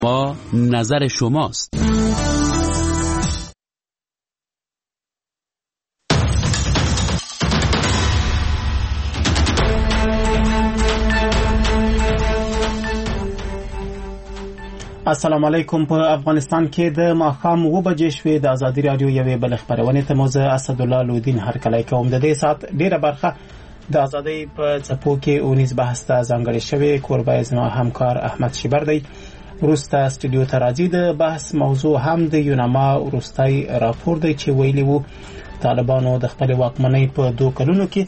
با نظر شماست. السلام علیکم. په افغانستان کې د ماښام 7 بجې شوې. د ازادي رادیو یوې بل خبرونه ته موزه اسدالله لودین هرکلی کوم. د دې سات ډیره برخه د ازادي په څپو کې اونیز بحث ته ځانګړې شوې. کوربه زما همکار احمد شیبر دی. وروسته استودیو ته راځي. د بحث موضوع هم د یوناما وروستي راپور دی چې ویلي وو طالبانو د خپل واکمنۍ په 2 کلونو کې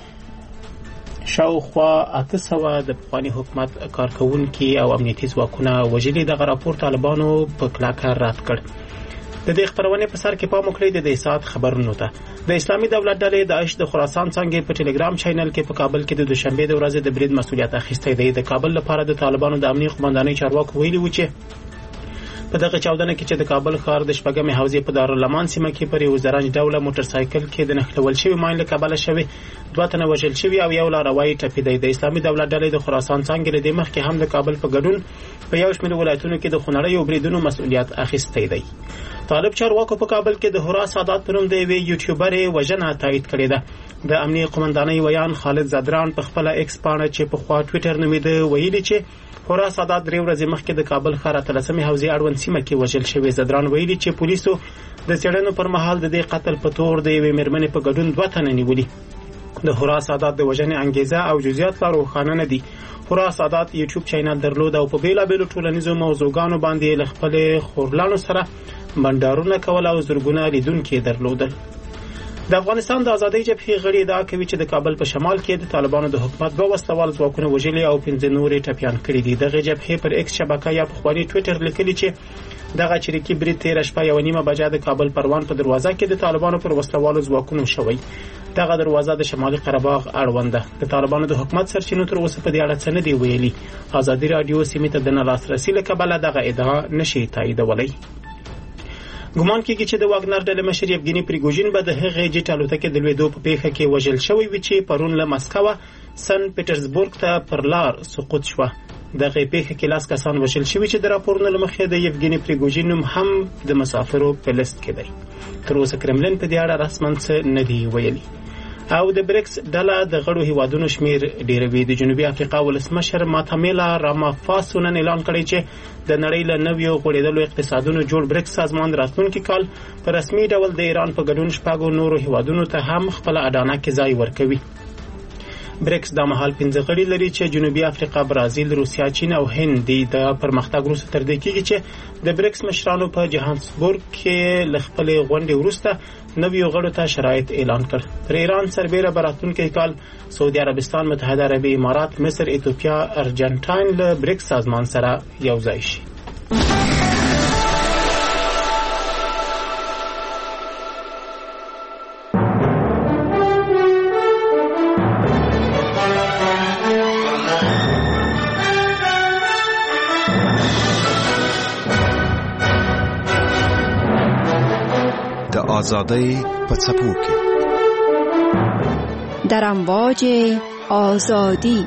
شاوخوا 800 د پخوانی حکومت کارکونکي او امنیتي ځواکونه وژلي. دغه راپور طالبانو په کلاکه رد کړ. د دې خبرونه په سر کې پام وکړئ. د دې سات خبرونو ته د اسلامي دولت ډلې داعش د خراسان څنګه په ټلګرام چینل کې په کابل کې د دوشنبه د ورځې د برید مسؤلیت اخیستی دی. د کابل لپاره د طالبانو د امنیتي قومندانۍ چارواکو ویلي و چې په دغه چاودنه کې چې د کابل ښار د شپږمې حوزې په دارالمان سیمه کې پر یو زرنج ډوله موټر سایکل کې د نښلول شوی ماین له کابل شوی 2 تنه وژل شوی او یو لاروي ټپي دی. د اسلامي دولت ډلې د خراسان څنګه له دې مخکې هم د کابل په ګډون په یو شمېر ولایتونو کې د خونړۍ او بریدونو مسؤلیت اخیستی دی. طالب چارواکو په کابل کې د هورا سادات پروم دی وی یوټیوبر وژنه تایید کړې ده. د امنیتي قومندانۍ ویان خالد زدران په خپل ایکس پاڼه چې په خوا ټوئیټر نومیده ویلي چې هورا سادات 3 ورځې مخکې د کابل ښار 13مې حوزې اړوند سیمه کې وژل شوی. زدران ویلي چې پولیسو د څېړنو پر مهال د دې قتل په تور د یوې مېرمنې په ګډون 2 تنه نیولي. د هورا سادات د وژنې انګیزه او جزئیات لا روښانه نه دي. هورا سادات یوټیوب چینل درلود او په بیلابېلو ټولنیزو موضوعګانو باندې له خپل خورلانو سره بندارونه کول او زرګونه لیدونکي درلودل. د افغانستان د ازادۍ جبهې غړي ادعا کوي چې د کابل په شمال کې د طالبانو د حکومت 2 وسلوال ځواکونه وژلي او 15 نورې ټپيان کړي دي. دغه جبهې پر ایکس شبکه یا په خواني ټوئیټر لیکلي چې دغه چریکي برید 13 شپه یو نیمه بجې د کابل پروان په دروازه کې د طالبانو پر وسلوالو ځواکونو شوی. دغه دروازه د شمالي قره باغ اړوند ده. د طالبانو د حکومت سرچینو تر اوسه په دې اړه څه نه دی ویلي. ازادي رادیو سیمه ته د لاسرسي لکبله دغه ادعا نشي تاییدولای. ګمان کېږي چې د واګنر ډلې مشر یفګینی پریګوژین به د هغې جټ الوتکې د لوېدو په پیښه کې وژل شوی وي چې پرون له مسکو سن پیټرزبورګ ته پر لار سقوط شوه. دغه پیښه کې 10 کسان وژل شوي چې د راپورونو له مخې د یفګینی پریګوژین نوم هم د مسافرو په لیست کې دی. تر اوسه کرملین په دې اړه رسماً څه نه دی ویلي. او د بریکس ډله د غړو هیوادونو شمیر ډیروي. د جنوبي افریقا ولسمشر ماتامیلا رامافاسو نن اعلان کړی چې د نړۍ له نویو غوړېدلو اقتصادونو جوړ بریکس سازمان راتلونکي کال په رسمي ډول د ایران په ګډون 4 نورو هیوادونو ته هم خپل اډانه کې ځای ورکوي. بریکس د مهال 15 غړي لري چې جنوبي افریقا، برازیل، روسیا، چین او هند دي. د پرمختګ وروسته تر دې کېږي چې د بریکس مشرانو په جهانسبورګ کې ل خپل غونډې وروسته نویو غړو ته شرایط اعلان کړ. پر ایران سربېره براتونکي کال سعودي عربستان، متحده عربي امارات، مصر، ایتوپیا، ارجنټاین له بریکس سازمان سره یو ځای شي. آزادی په څپو کې در امواج آزادی.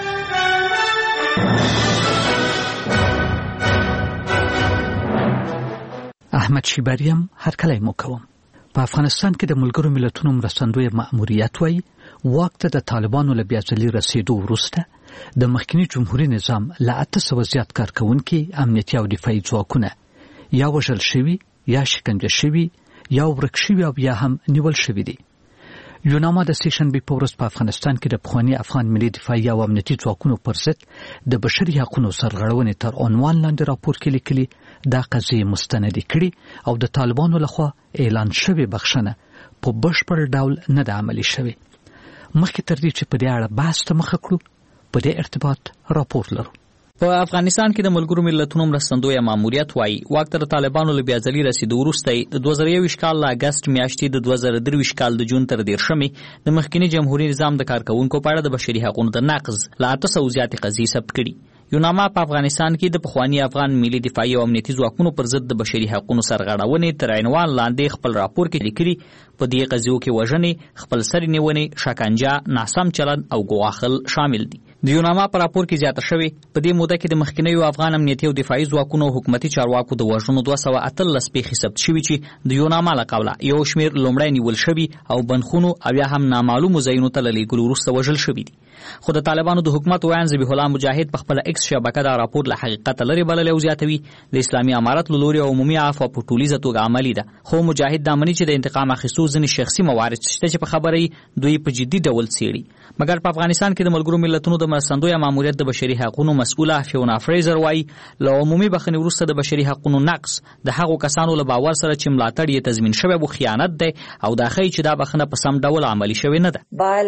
احمد شیبریم هرکلی مو کوم. په افغانستان کې د ملګرو ملتونو مرستندوی مأموریت وای واک ته د طالبانو له بیاځلي رسیدو وروسته د مخکنی جمهوریت نظام له 800 زیات کارکونکي امنیتي او دفاعي ځواکونه یا وژل شوي یا شکنجه شوي یا ورک شوي او یا هم نیول شوي دي. یوناما د سیشنبې په ورځ په افغانستان کې د پخواني افغان ملي دفاعي او امنیتي ځواکونو پر ضد د بشري حقوقو سرغړونې تر عنوان لاندې راپور کې لیکلي دا قضیې مستندې کړي او د طالبانو لخوا اعلان شوی بخښنه په بشپړ ډول نه ده عملي شوې. مخکې تر دې چې په دې اړه بحث ته مخه کړو په دې ارتباط راپور لرو. په افغانستان کې د ملګرو ملتونو مرستندوی ماموریت وایي واک ته د طالبانو له بیاځلي رسیدو وروسته د 2021 کال له اګست میاشتې د 2023 کال د جون تر 13 د مخکني جمهوریت نظام د کارکونکو په اړه د بشري حقوقو د نقض له 800 زیاتې قضیې ثبت کړي. یوناما په افغانستان کې د پخواني افغان ملي دفاعي او امنیتي ځواکونو پر ضد د بشري حقوقو سرغړونې تر عنوان لاندې خپل راپور کې لیکلي په دې قضیو کې وژنې، خپل سر نیونې، شکنجه، ناسم چلند او ګواښل شامل دي. د یوناما پر راپور کې زیاته شوې په دې موده کې د مخکینیو افغان امنیتي او دفاعي ځواکونو حکومتي چارواکو د وژنو 218 پیښې ثبت شوي چې د یوناما له قوله یو شمېر لومړی نیول شوي او بندخونو او یا هم نامعلومو ځایونو ته له لېږلو وروسته وژل شوي دي. خو د طالبانو د حکومت ویان ذبیح الله مجاهد په خپل ایکس شبکه دا راپور له حقیقت لري بللی او زیاتوي د اسلامي امارت له لوري عمومي عفو په ټولیزه توګه عملي ده. خو مجاهد دا مني چې د انتقام اخیستو ځینې شخصي موارد شته چې په خبرې دوی په جدي ډول څېړي. مګر په افغانستان کې د ملګرو ملتونو د مرستندویه ماموریت د بشري حقوقو مسؤله فیونا فریزر وايي له عمومي بخښنې وروسته د بشري حقوقو نقص د هغو کسانو له باور سره چې ملاتړ یې تضمین شوی و خیانت دی او دا ښیي چې دا بخښنه په سم ډول عملي شوې نه ده.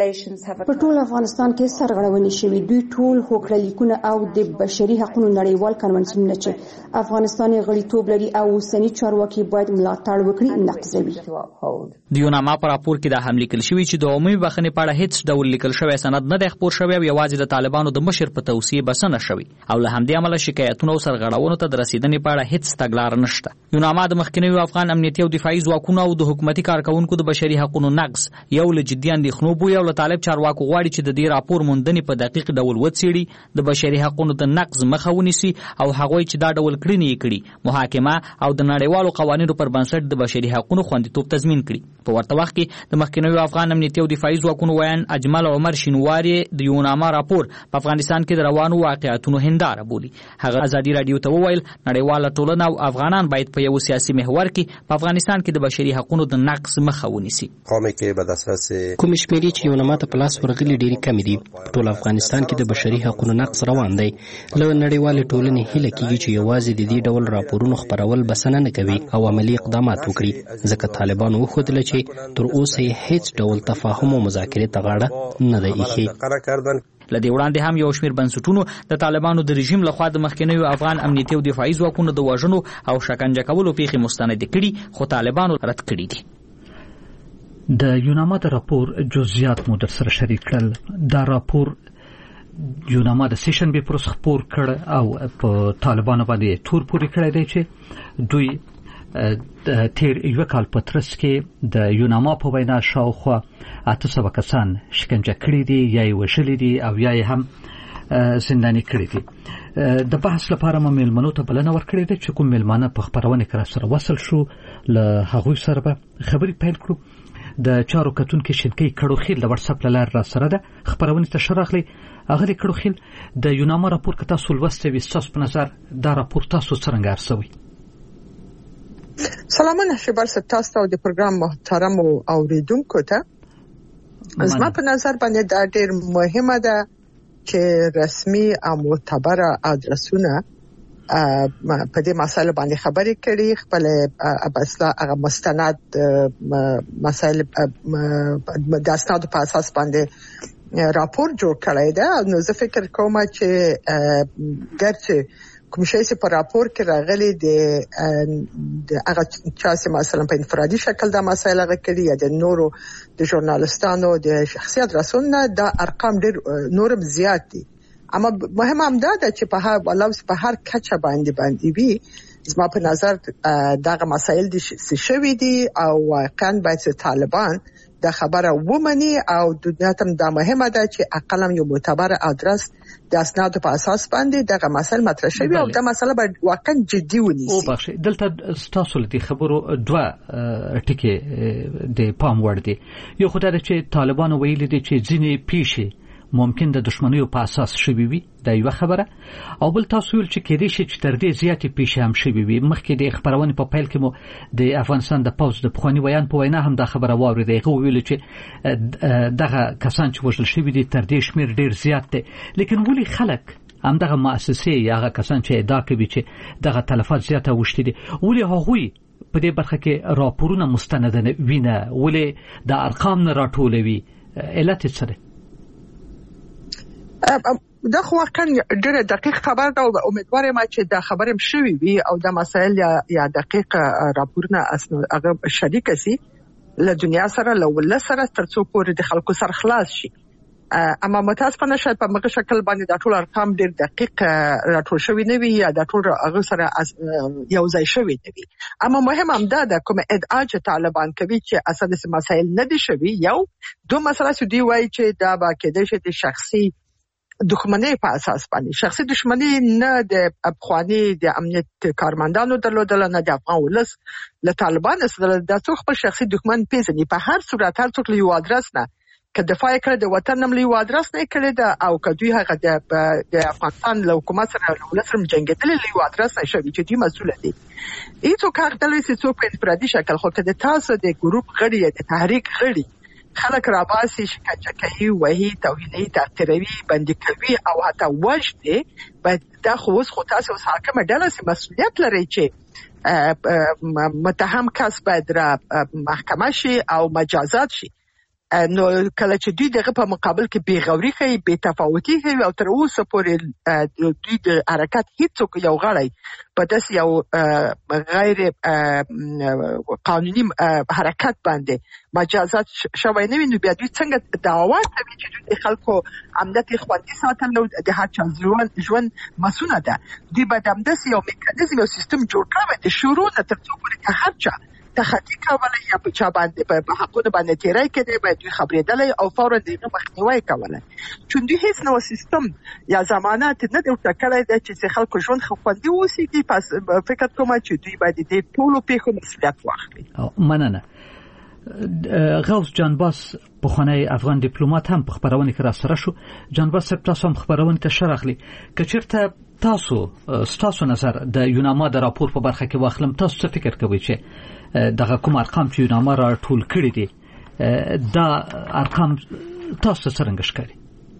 په ټول افغانستان کې سرغړونې شوي دوی ټول هوکړلیکونه او د بشري حقوقو نړیوال کنونسیونونه چې افغانستان غړیتوب لري او اوسني چارواکي باید ملاتړ وکړي نقضوي. د یوناما په راپور کې دا هم لیکل شوي چې د عمومي بخښنې په اړه هیڅ ډول لیکل شوی سند نه دی خپور شوی او یوازې د طالبانو د مشر په توصیې بسنه شوی او له همدې امله شکایتونو او سرغړونو ته د رسیدنې په اړه هیڅ تګلاره نشته. یوناما د مخکینیو افغان امنیتي او دفاعي ځواکونو او د حکومتي کارکونکو د بشري حقوقو نقض یو له جدي اندېښنو بوي او له طالب چارواکو غواړي چې د دې راپور موندنې په دقیق ډول وڅېړي د بشري حقوقو د نقض مخه ونیسي او هغوی چې دا ډول کړنې یې کړي محاکمه او د نړیوالو قوانینو پر بنسټ د بشري حقوقو خوندیتوب تضمین کړي. په ورته وخت کې د مخکینیو افغان امنیتي او دفاعي ځواکونو ویان اجمل عمر شینواری د یوناما راپور په افغانستان کې د روانو واقعیتونو هنداره بولي. هغه ازادي رادیو ته وویل نړیواله ټولنه او افغانان باید په یو سیاسي محور کې په افغانستان کې د بشري حقوقو د نقض مخه ونیسي. قومي کې بد اساس کوم شمیرې چې یوناما ته پلاس ورغلي ډېری کم دي. په ټول افغانستان کې د بشري حقوقو نقض روان دی. له نړیواله ټولنې هیله کیږي چې یوازې د دې ډول راپورونو خپرول بسنه نه کوي او عملی اقدامات وکړي ځکه طالبانو وښودل چې تر اوسه هیڅ ډول تفاهم او مذاکرې ته غاړه نه دی ایښې. له دې وړاندې هم یو شمېر بنسټونو د طالبانو د رژیم لخوا د مخکینیو افغان امنیتي او دفاعي ځواکونو د وژنو او شکنجه کولو پیښې مستند کړي خو طالبانو رد کړي دي. د یوناما د راپور جزئیات مو در سره شریک کړل. دا راپور یوناما د سیشن به پروس خپور کړ او په طالبانو باندې تور پوري کړی دی چې دوی تیر یو کال په ترڅ کې د یوناما په وینا شاوخوا 800 کسان شکنجه کړي دي یا یې وژلي دي او یا یې هم زنداني کړي دي. د بحث لپاره مې میلمنو ته بلنه ورکړې ده چې کوم میلمانه په خپرونه کې سره وصل شو له هغوی سره به خبرې پیل کړو. د چارو کتونکو شینکۍ کړوخیل د واتس اپ لار را سره ده خبرونه ته شرخلي هغه کړوخیل د یوناما راپور کې تاسو ولوستوي تاسو په نظر دا راپور تاسو څنګه ارسوي؟ سلامونه شبر ستاسو د پروګرام محترم اوریدونکو ته زما په نظر باندې دا ډېر مهمه ده چې رسمي او معتبره ادرسونه په دې مسایل باندې خبرې کړي خپل اصلا هغه مستند مسایل د اسنادو په اساس باندې راپور جوړ کړی دی. نو زه فکر کوم چې ګرچه کوم شی چې په راپور کې راغلي د هغه چا چې مثلا په انفرادي شکل د مسایل هغه کړي یا د نورو د ژورنالستانو د شخصیت رسولنه د ارقام ډېر نورم زیات دي. اما مهم هم دا ده چې په هر کچه باندې وي زما په نظر دغه مسایل دي شوي دي او واقعا باید طالبان دا خبره ومني او دنیا ته دا مهمه ده چې اقلم یو معتبر ادرس د اسنادو په اساس باندې دغه مسله مطرح شوی او دا مسله باید واقعا جدي ونیسي. او بخښه دلته تاسو لدی خبرو دوه ټکي د پام وړ دي. یو خدای چې طالبان ویلي دي چې ځینې پیښې ممکن د دشمنیو په اساس شوي وي دا یو خبره او بل تاسو ویل چې کېدې شي چې تر دې زیاتې پیښې هم شوي وي. مخکې د خبرونه په پیل کې مو د افغانستان د پوز د پخوانی ویان په وینا هم دا خبره واورېده. هغه ویل چې دغه کسان چې وژل شوي دي تر دې شمیر ډېر زیات دي. لیکن ولې خلک همدغه مؤسسې یا هغه کسان چې ادعا کوي چې دغه تلفات زیاته وشتي دي ولې هغوی په دې برخه کې راپورونه مستند نه وینه ولې د ارقام نه راټولوي؟ علت څه دی؟ دا خو واقعا ډېر دقیق خبر ده او امیدوارم چې دا خبر هم شوي وي او دا مسایل یا دقیق راپورونه هغه شریک شي له دنیا سره له ولس سره ترڅو پورې د خلکو سره خلاص شي. اما متاسفانه شاید په مغه شکل باندې دا ټول ارقام ډېر دقیق راټول شوي نه وي یا دا ټول هغه سره یو ځای شوي نه وي. اما مهم هم دا ده کوم ادعا چې طالبان کوي چې اساسي مسایل نه دي شوي. یو دوه مسله چې دی وایي چې دا با کېدای شي د شخصي دښمنۍ په اساس باندې شخصي دښمنۍ نه د افغاني د امنیت کارمندانو درلودل نه د افغان ولس له طالبان سره د څو خپل شخصي دښمن پیژني په هر صورت هر څوک له یو ادرس نه که دفاع کړ د وطن نم له یو ادرس نه کړی دا او که دوی هغه د افغانستان له حکومت سره له ولس سره جنګېدل له یو ادرس نه شوی چې دوی مسؤل دي هیڅوک حق نه لري چې څوک په انفرادي شکل خو که د تاسو د ګروپ غړي د تحریک غړي خلک راباسي شکنجه کوي وهي توهیني تحقیروي بندي کوي او حتی وژني باید دا خو اوس خو تاسو حاکمه ډله سي مسؤلیت لري چې متهم کس باید را محکمه شي او مجازات شي نو کله چې دوی دغه په مقابل کې بیغوري کوي بے تفاوتي کوي او تر اوسه پورې دوی د حرکت هیڅوک یو غړی په داسې یو غیر قانوني حرکت باندې مجازات شوی نه وي نو بیا دوی څنګه دعوا کوي چې دوی د خلکو امنیت خوندي ساتل او د هر چا ژوند مسؤله ده دوی باید همداسې یو میکانیزم او سیستم جوړ کړی د شروع نه تر څو پورې که هر چا تخطی کولای یا په چا باندې په حقونو باندې تیرای کړي باید دوی خبرېدل او فورا دغه مخنیوي کولای چون دوی هیڅ نو سیستم یا ضمانت نه دی ورکړی چې خلکو ژوند خوندي اوسېږي پس فکر کوم چې دوی باید د ټولو پیښو مسؤلیت واخلي مننه غوث جانباس پخوانی افغان ډیپلوماټ هم په خبرونه کې را سره شو جانباس تاسو هم خبرونه ته شرحلي کچرته تاسو نظر د یوناما د راپور په برخه کې واخلم تاسو څه فکر کوئ چې دغه کوم ارقام چې یوناما را ټول کړی دي دا ارقام تاسو څنګه ښکاري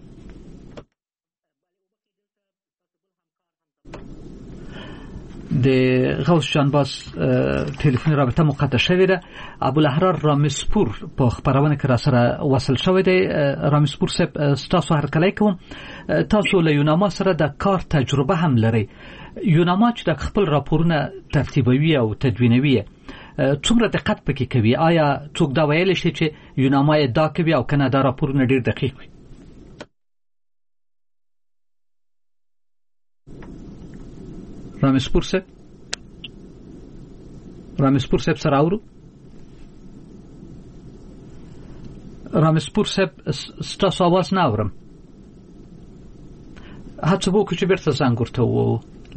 د غوث جانباس ټلیفوني رابطه مقطع شوې ده ابوالاحرار رامسپور په خبرونه کې را سره وصل شوی دی رامسپور صاحب تاسو هرکلی کوم تاسو له یوناما سره د کار تجربه هم لري یوناما چې د خپل راپورونه ترتیبوي او تدوینوي څومره دقت پکې کوي آیا څوک دا ویل شي چې یوناما یې دا کوي او کنه دا راپورونه ډیر دقیق وي رامسپور صاحب سره اورو رامسپور صاحب ستاسو आवाज نه اورم هڅه وکړو چې بیرته زنګ ورته وو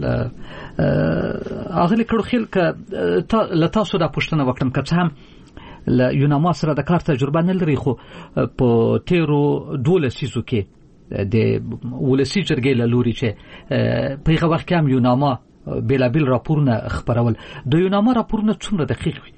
اغلی کړو خل ک لتاسو دا پښتنه وکړم که څه هم ل یوناما سره د کار تجربه نه لري خو په تیرو 12 سیزو کې د ولسی جرګې له لوري چې په هغه وخت کې هم یوناما بلابل راپورونه خبرول د یوناما راپورونه څومره دقیق وي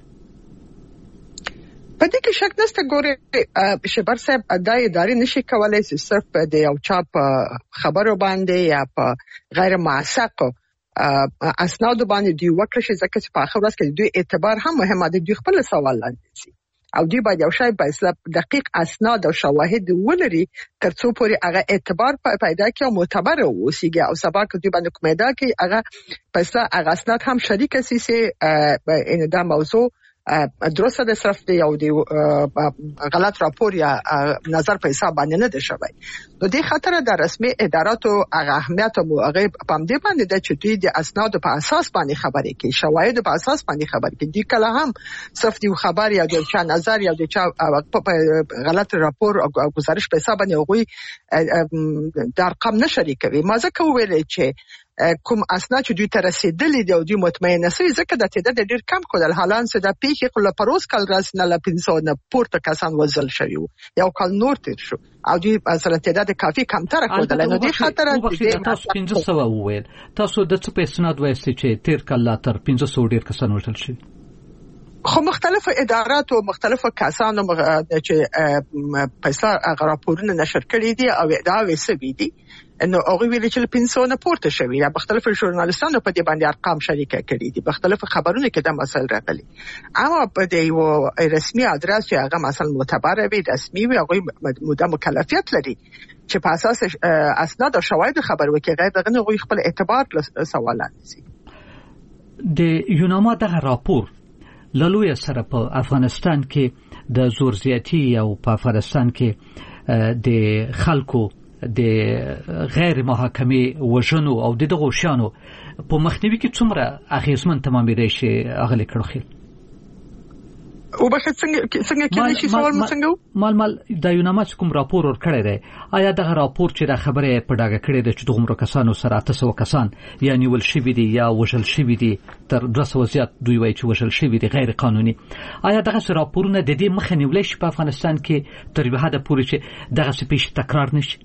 په دې کې شک نشته ګوري شبر صاحب د ادارې نشي کولای چې صرف د یو چا په خبرو باندې یا په غیر موثق اسناد باندې دی وکړي چې ځکه چې په اخر ورځ کې دوی اعتبار هم مهمه دي دوی خپل سوال لاندې او دوی باید یو شی په اساس دقیق اسناد او شواهد ولري ترڅو پورې هغه اعتبار پیدا کړي او معتبر اوسيږي او سبا کې دوی باندې کومه دا کې هغه پس هغه اسناد هم شریک سي ان دا موضوع درسته د صرف دی او دی غلط راپور یا نظر په حساب باندې نه دی شوی نو د خطر د رسمي اداراتو هغه اهمیت او هغه په دې باندې د چټي د اسناد په اساس باندې خبرې کوي شواهد په اساس باندې خبرې کوي د کله هم صرف دی خبر یا د چا نظر یا د چا غلط راپور او گزارش په حساب باندې هغه د ارقام نه شریکوي ما ځکه ویل چې کوم اسناد چې دوی ته رسیدلي دي او دوی مطمئن نسوي ځکه د تعداد ډیر کم کول حالان څه د پیښې خپل پروس کال راس نه ل 500 نه پورته کسان وزل شوی یو کال نور تیر شو او دوی مثلا تعداد کافي کمتر کول نو دي خطر تاسو 500 وویل تاسو د څه په اسناد وایسته چې تیر کال تر 500 ډیر کسان وژل شوی خو مختلف ادارات او مختلف کسانو چې پیسې راپورونه نشر کړي دي او دا وسوي دي نو هغه ویل چې 500 نه پورته شوی یا مختلف ژورنالیستانو په دې باندې ارقام شریک کړي دي مختلف خبرونه کې دا مسل راغلي اما په دې یو رسمي ادرس چې هغه مثلا معتبر وي رسمي وي هغه مکلفیت لري چې په اساس اسناد او شواهد خبر وکړي غیر دغه هغه خپل اعتبار سوالات دي د یوناما دغه راپور لالوی سره په افغانستان کې د زورزیاتی او په افغانستان کې د خلکو د غیر محاکمه وژنو او دغه شانو په مخنیوي کې څومره اغیزمن تمامېدای شي اغلی کړو او به څنګه کې شي سوال مو څنګه مال د یوناما کوم راپور ورکړی دی آیا دغه راپور چې د خبره په ډاګه کړی دی چې دغه کسانو سره 800 کسان یا نیول شوی دي یا وژل شوی دي تر 200 زیات دوی وایي چې وژل شوی دي غیر قانوني آیا دغه راپورونه د دې مخه نیولای شي په افغانستان کې تر به حد پورې چې دغه سپیش تکرار نشي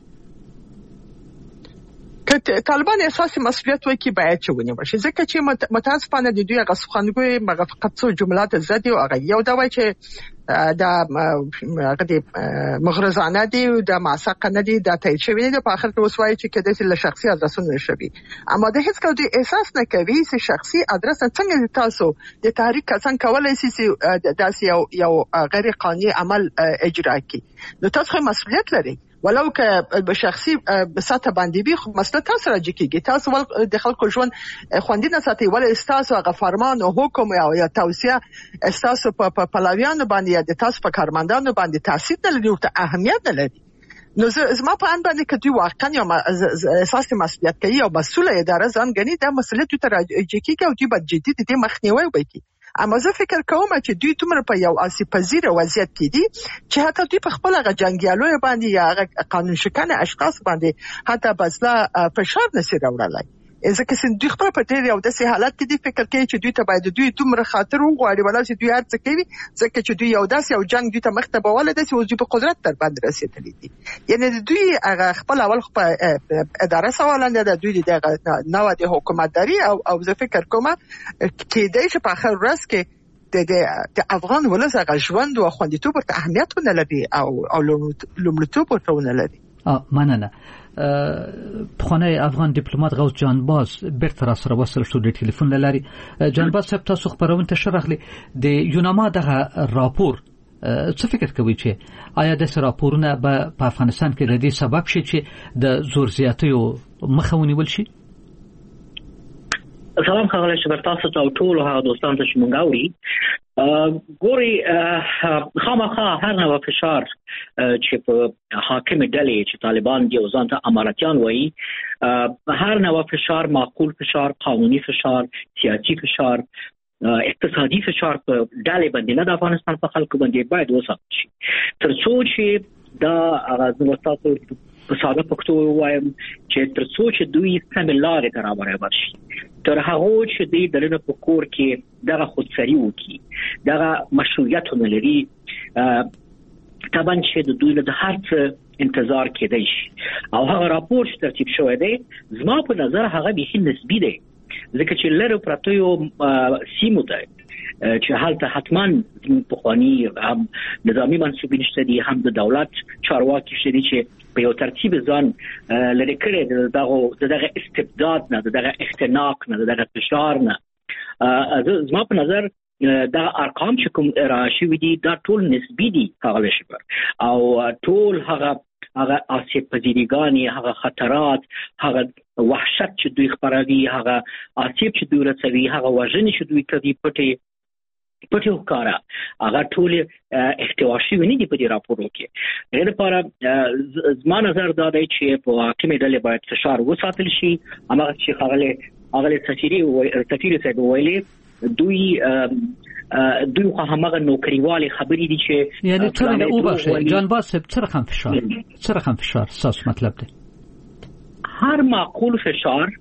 که طالبان اساسي مسؤلیت وکړي باید چې ونیول شي ځکه چې متاسفانه د دوی غسخانګوي مغه فقط څو جملات زدي او هغه یو دا وایي چې دا مغرضانه دي د معسقه نه دي د تایید شوی دي په اخر کې وسوي چې کده چې له شخصي ادرسونو شوی اما د هیڅ کله احساس نه کوي چې شخصي ادرس څنګه تاسو د تحریک کسان کولای شي چې داسې یو غیر قانوني عمل اجرا کړي نو تاسو مسؤلیت لري ولو که به شخصي ساته باندې به خو مسله تاسو راځي کېږي تاسو ول د خلکو ژوند خوندي نه ساتي ول استاسو هغه فرمان او حکم یا توصيه استاسو په پلاویانو باندې یا د تاسو په کارمندانو باندې تاثیر نه لري او اهمیت نه لري نو زما په ان باندې کدي واقعا یو اساسي مسؤلیت کوي او مسؤل اداره ځان غني د مسؤلیت تر راځي کېږي او دوی به جدي د مخنیوي وکړي اما زه فکر کوم چې دوی تمره په یو اسی پذیر وضعیت کې دي چې حتی دوی په خپل غ جنگیالو باندې یا قانون شکنه اشخاص باندې حتی بسلا فشار نشي راوړلای ځکه چې دوی خپل په ډیر یو داسې حالت کې دي فکر کوي چې دوی ته باید دوی تمره خاطر وغواړي ولا چې دوی هرڅه کوي ځکه چې دوی یو داسې یو جنگ دوی ته مخته بوله داسې او دوی په قدرت تر باندې رسیدلي دي یعنی دوی هغه خپل اول په اداره سوالنده د دوی د نوو د حکومتداري او زه فکر کوم چې د په اخر ورځ کې د افغان ولس هغه ژوند او خوندیتوب ورته اهمیت نه لري او لومړیتوب ورته نه لري مننه پخوانی افغان دیپلمات غوث جانباز بیرته را سره وصل شو د ټلیفون لاري جانباز صاحب تاسو خبرونه تشرحلي د یوناما دغه راپور څه فکر کوي چې آیا د راپورونه په افغانستان کې د دې سبب شي چې د زور زیاتیو مخه ونیول شي سلام خغله شکر تاسو ته ټول هغه دوستان ته چې مونږ اوري ګوري خامخا هر نوع فشار چې په حاکم ډلې چې طالبان دی او ځان ته اماراتیان وایي هر نوع فشار معقول فشار قانوني فشار سیاسي فشار اقتصادي فشار په ډلې باندې نه د افغانستان په خلکو باندې باید وساتل شي تر څو چې دا هغه تاسو په ساده پښتو وایم چې تر څو چې دوی سم لارې ته راوړي شي تر هغه چې دوی دلته په کور کې دغه خودسری وکړي دغه مشروعیت نه لري طبعا چې د دوی له هر څه انتظار کېدای شي او هغه راپور چې ترتیب شوی دی زما په نظر هغه به نسبی دی ځکه چې لره پرته یو سیمو ده چې حالت حتما په خواني هم نظامی منسوبین شته دي هم د دولت چارواکي شته دي چې په یو ترتیب ځان لري کړي دغه استبداد نه دغه اختناق نه دغه فشار نه زما په نظر دا ارقام چې کوم راشي دي دا ټول نسبی دي هغه شپر او ټول هغه آسیب پذیریګانی هغه خطرات هغه وحشت چې دوی خبروي هغه آسیب چې دوی رسوي هغه وژنې چې دوی کوي پټي وکړه هغه ټول احتواشي ونی دي په دې راپورو کې غیر لپاره زما نظر دا دی چې په حاکم ډلې باید فشار وساتل شي هغه چې هغه سفیر صاحب ویلي دوی خو همغه نوکریوالي خبرې دي چې یعنی څنګه او باشه جانباز صاحب څه رقم فشار ساس مطلب دی هر معقول فشار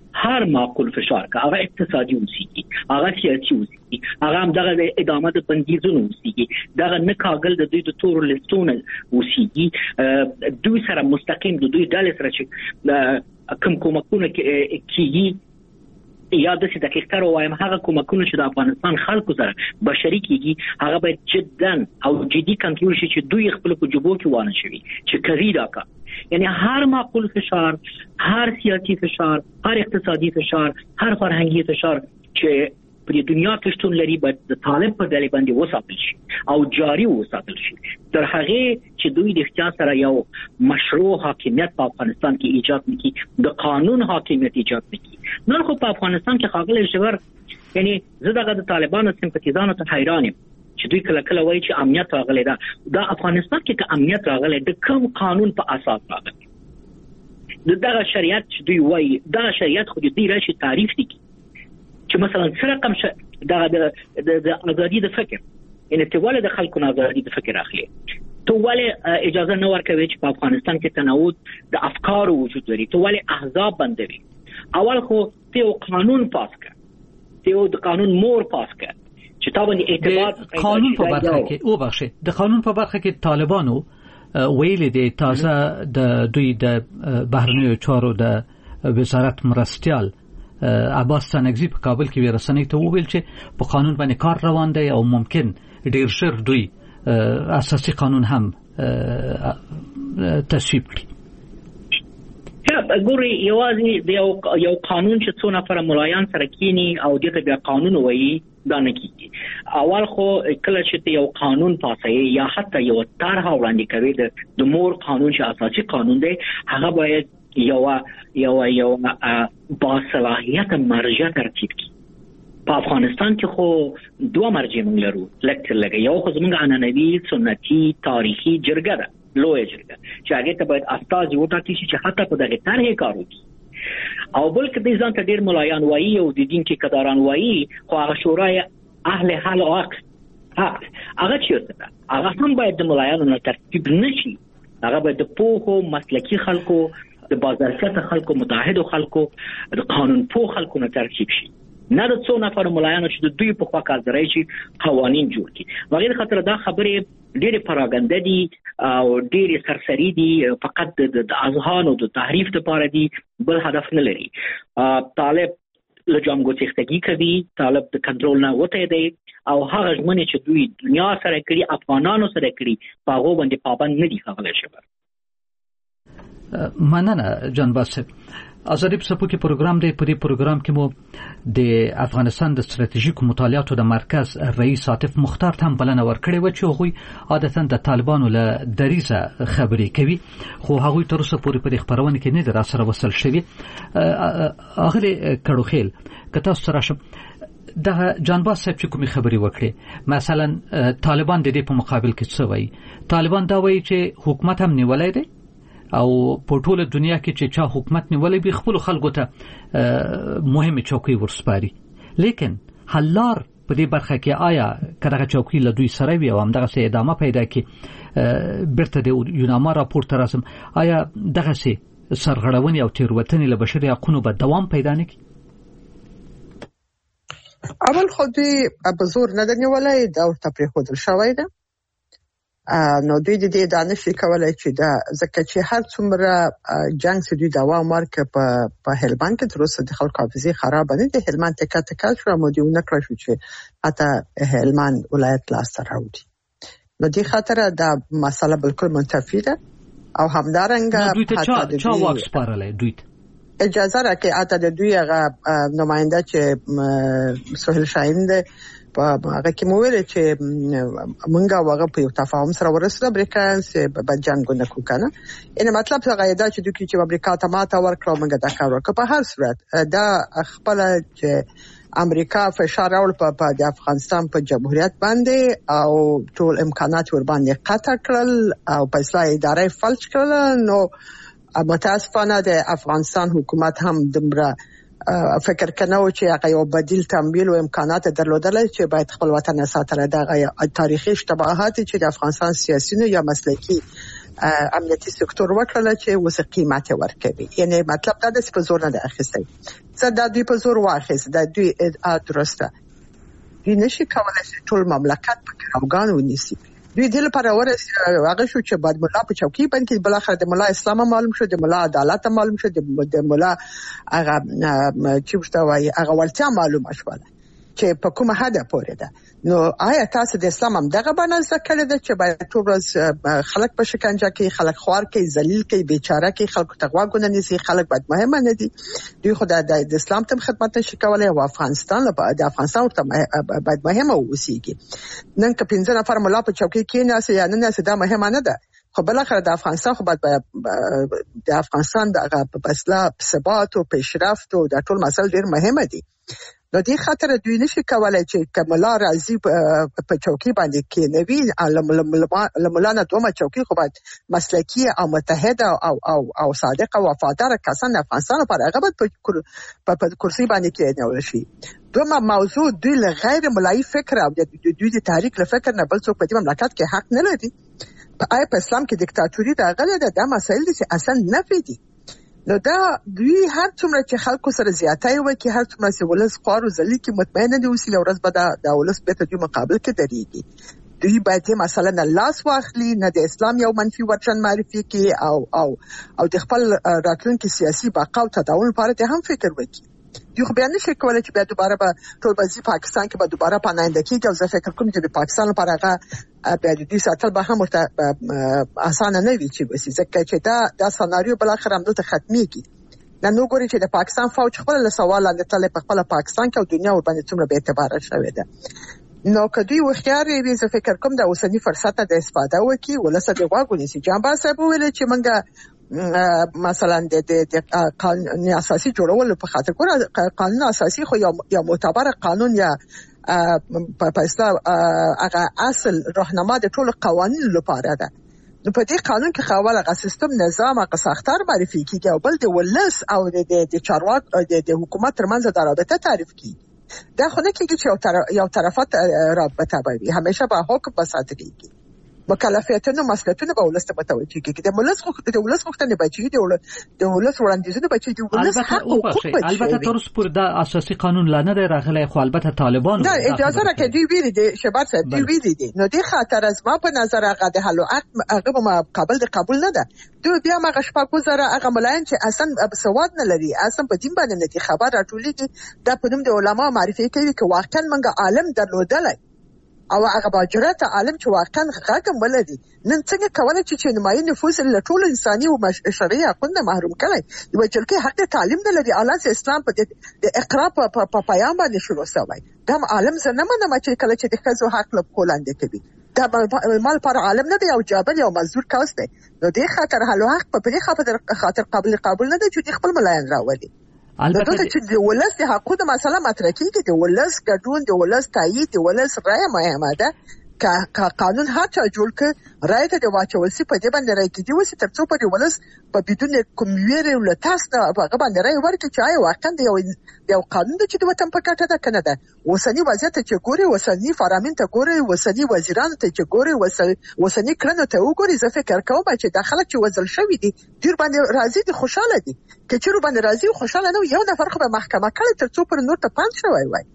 که هغه اقتصادي اوسېږي هغه سیاسي اوسېږي هغه هم دغه ادامه د بندیزونو اوسېږي دغه نه کاغل د دوی د تور لیستونه اوسېږي دوی سره مستقیم د دوی ډلې سره چې کوم کومکونه کېږي یا د څه دقیقه وایم هغه کومکونه چې د افغانستان خلکو سره بشري کېږي هغه باید جداً او جدي کنټرول شي چې دوی خپل په جوبو کې وانه شي چې کوي دا کا یعنی هر معقول فشار هر سیاسي فشار هر اقتصادي فشار هر فرهنګي فشار چې په دنیا کې شتون لري باید د طالب په ډلې باندې وساتل شي او جاري وساتل شي تر هغه چې دوی د اختیار سره یو مشروع حاکمیت په افغانستان کې ایجاد نکړي د قانون حاکمیت ایجاد نکړي نن خو په افغانستان کې خاغلی شور یعنی زه دغه د طالبانو سمپاتیزانو ته حیران یم چې دوی کله وایي چې امنیت راغلی دا افغانستان کې امنیت راغلی د کوم قانون په اساس راغلی دغه شریعت چې دوی وایي دا شریعت خو دې راشي تعریف نکړي چې مثلا سره رقم د ازادي د فکر ان ته ولې د خلکو نظر د فکر اخلي ته ولې اجازه نه ورکوي چې په افغانستان کې تنوع د افکارو وجود لري ته ولې احزاب بندوي اول خو ته قانون پاس کړ ته د قانون مور پاس کړ چې تا باندې اعتبار قانون په برخه کې او بخښه د قانون په برخه کې طالبانو ویلي دي تازه د دوی د بهرنیو چارو د وزارت مرستیال عباس سنگزی په کابل کې ورسنۍ ته وویل چې په قانون باندې کار روان دی او ممکن ډیر ژر دوی اساسي قانون هم تصویب کړي. ګوري یوازې د یو قانون چې څو نفر ملایان سره کینی او دغه بیا قانون وایي دا نه کیږي. اول خو کله چې یو قانون پاسي یا حتی یو طرح وړاندې کوي د مور قانون چې اساسي قانون دی هغه باید یو باصلاحیت مرجع ترتیب کړي. په افغانستان کې خو دوه مرجع موږ لرو لکه یو خو زموږ عنعنوي سنتي تاریخي جرګه ده لوی جرګه چې هغه ته باید استاد وټاکي چې حتی په دغه طرحه کار وکړي او بلکې د ځان ته ډیر ملایان وایي او د دین کې قداران وایي خو هغه شورای اهل حل او عقد هغه چیرته هغه هم باید د ملایانو نه ترتیب نشي هغه باید د پوهو مسلکي خلکو د بازارچت خلکو متحد خلکو د قانون پوه خلکو نه ترتیب شي نه د څو نفر ملایانو چې د دوی په خوا کار درای شي قوانین جوړ کړي وغیر خاطر دا خبره ډېر پراګنده دي او ډېر سرسری دي فقط د اذهان او د تحریف لپاره دي بل هدف نه لري. طالب له جامګوتېختګي کوي طالب د کنټرول نه وته دی او هغه ژمنې چې دوی دنیا سره کړی افغانانو سره کړی په هغه باندې پابند نه دي خبره شوه. مننه جان باسط. آزادی پسپو کې پروګرام دی په دې پروګرام کې مو د افغانستان د ستراتیژیکو مطالعاتو د مرکز رئیس عاطف مختار ته بلنه ورکړې و چې هغوی عادتاً د طالبانو له دریزه خبرې کوي خو هغوی تر اوسه پورې په دې خبرونه کې نه در سره وصل شوي. اغلی کړوخیل که تاسو سره شم د جانباز صاحب چې کومې خبرې وکړي مثلا طالبان د دې په مقابل کې څه وایي طالبان دا وایي چې حکومت هم نیولای دی او په ټوله دنیا کې چې چا حکومت نیولای به خپل خلکو ته مهمه چوکۍ ورسپاري لیکن حلار په دې برخه کې آیا کله چوکۍ له دوی سره وي او همدغه سي ادامه پیدا کړي برته د یوناما راپور تر رسم آیا دغه سي سرغړونې او تیروتنې له بشري حقوقو په دوام پیدا نه کړي. اول خو دوی په زور نه نیولای دا ورته پرې خودل شوی ده نو دوی د دې دانش کولای چې دا ځکه چې هر څومره جنگ سې دوی دوام ورکړ په هلمند کې تر اوسه د خلکو حافظه خراب نه دي هلمند تکه شو مو دی نه کړی چې حتی هلمند ولایت لاس راوړي نو دې خاطر دا مسله بالکل منتفی ده او همدارنګه دوی ته چا واکس پارلای دوی اجازه راکې اته د دوی هغه نماینده چې سهیل شاهین ده په هغه کې مو ویل چې مونږه هغه په تفاهم سره ورسره امریکایان سره په جنگ نه کوکنه ان مطلب څنګه دا چې دوی چې امریکا ته ماته ورکړو مونږه دا کار وکړو په هر صورت دا خپل چې امریکا فشار راول په د افغانستان په جمهوریت باندې او ټول امکانات ور باندې قطع کړل او په اصلاح ادارې فلج کړل نو متاسفانه د افغانستان حکومت هم دمره فکر کنه او چې هغه یو بدیل تمویل او امکانات درلودل چې باید خپل وطن ساتره د تاریخي اشتباهات چې د افغانستان سیاسيونو یا مسلکي امنیتي سکتور وکړل چې وسه قیمت ورکوي یعنی مطلب دا د سپزور نه اخیستي څه د دوی په زور واخیست د دوی درسته دوی نشي کولای چې ټول مملکت په کاروګان ونیسي دوی د لپاره هغه شو چې بعد مولا په چوکۍ باندې بل اخر د مولا اسلام معلوم شو د مولا عدالت معلوم شو د مولا هغه چې وشتوي هغه ولته معلوم شول چې په کومه هدا پورې ده نو آیا تاسو د اسلام هم دغه باندې ذکر ده چې باید ټول ورځ خلک په شکنجه کې خلک خوار کې ذلیل کې بیچاره کې خلک تقوا ګونه نيسي خلک باید مهمه نه دي دوی خدای د اسلام ته خدمت نشي کولای او افغانستان د افغانستان ورته باید مهمه وسیږي نن که 15 نفر مولا په چوکۍ کې نه یا نه دا مهمه نه ده خو بل اخر د افغانستان خو باید د افغانستان د اصلاح ثبات او پیشرفت او د ټول مسایل ډیر مهمه دي نو دې خاطر دوی نشي کولای چې کملا راځي په چوکۍ باندې کې نوی لملانا دومره چوکۍ خو باید مسلکی او متحد او صادق او وفادار کسان افغانستان پر هغه په کرسي باندې کې نه ورشي. دومره موضوع دوی له غیر ملایي فکر او دوی د تاریخ له فکر نه بل څوک په دې مملکت کې حق نه لري. په اسلام کې دیکتاتوري دا غلې ده، دا مسایل دي چې اصلا نفي دي. نو دا دوی هر څومره چې خلکو سره زیاتای وکي، هر څومره چې ولس خوارو ځلې کې مطمئن دي وسیله ورځ به دا ولس به ته مقابل کې درېږي. دوی باید مثلا لاس واخلي، نه د اسلام یو منفي ورشن معرفي کې او د خپل راتلونکي سیاسي بقا او تداول لپاره هم فکر وکړي. دوی خو بیا نشي کولای چې بیا دوباره به ټول بازي پاکستان کې به دوباره پناهنده کېږي او زه فکر کوم چې د پاکستان لپاره هغه بیا د دې ساتل به هم ورته اسانه نه وي چې وسي، ځکه چې دا سناریو بل اخر هم دلته ختميږي. نن وګورئ چې د پاکستان فوج خپل له سوال لاندې تل په خپل پاکستان کې او دنیا ور باندې څومره به اعتبار شوی ده. نو کدی وختیار وي زه فکر کوم دا اوسنی فرصت د استفاده وکي ولسه د غواګونی چې جنبا صاحب ویل چې منګه مثلا د قانون اساسي جوړول په خاطر قانون اساسي خو یا معتبر قانون یا په اسلام هغه اصل راهنما د ټولو قوانینو لپاره ده. نو په دې قانون کې خواله غا سیستم نظام هغه ساختار معرفي کیږي او بل د ولس او د چارواکو د حکومت ترمنځ د رابطه تعریف کیږي. دا خو نه کیږي چې یو طرفات رابطه وي، همیشه به حکم بساته کیږي. مکلفیتونو مسؤلیتونو به ولست متوجه کیږي. د ولس غوښتنې بچي د ولس وړاندیزونه بچي د ولس حق او حقوق بچي. البته تر اوسه پورې دا اساسي قانون لا نه دی راغلی، خو البته طالبان دا اجازه راکړي دی ویلي دي شباب صاحب دی ویلي دي. نو د خاطر از ما په نظر هغه د حل هغه مقابل د قبول نه ده. دوی بیا ما غشپا گذاره هغه ملاین چې اصلا سواد نه لري، اصلا په دین باندې نه خبر راټولېږي. دا په نوم د علما معرفي کوي چې واقعا منګه عالم درلودلای او هغه باجرات عالم چې واقعا غاګم ولدي. نن څنګه کولای چې نمایي نفوذ له ټول انساني او شرعي حقوقو محروم کړي؟ یو جلکه حق تعلیم نه لري. اعلی اسلام په د اقرا په پیام باندې شروع شوی. دا عالم زنه منه چې کله چې د خزو حق له کولاندې کوي. دا مال پر عالم نه دی او جابر او مزدور کاوس دی. نو د خاطر حلو حق په دې خاطر قابل نه دی چې خپل ملایان راولي. البته چې د ولس د حقوقو مسله مطرح کیږي، د ولس ګډون، د ولس تایید، د ولس رائے مهمه ده. که قانون هر چا جوړ ک رائے ته واچول سي په دې باندې راکېږي وسي ترڅو په ولس په بدون کوم ویره ول تاسو هغه باندې رائے ورکړي چې واقعا د یو قانون د چې د وطن په کټه ده کنه ده. وسنی وضعیت چې ګوري، وسنی فرامین ته ګوري، وسنی وزیران ته چې ګوري، وسنی کړنو ته وګوري. زه فکر کوم چې داخله چې وزل شوی دي ډیر باندې راضي دي، خوشاله دي. که چیرې باندې راضي او خوشاله نه یو نفر خو به محکمه کړي ترڅو پر نور ته پاند شوی وای.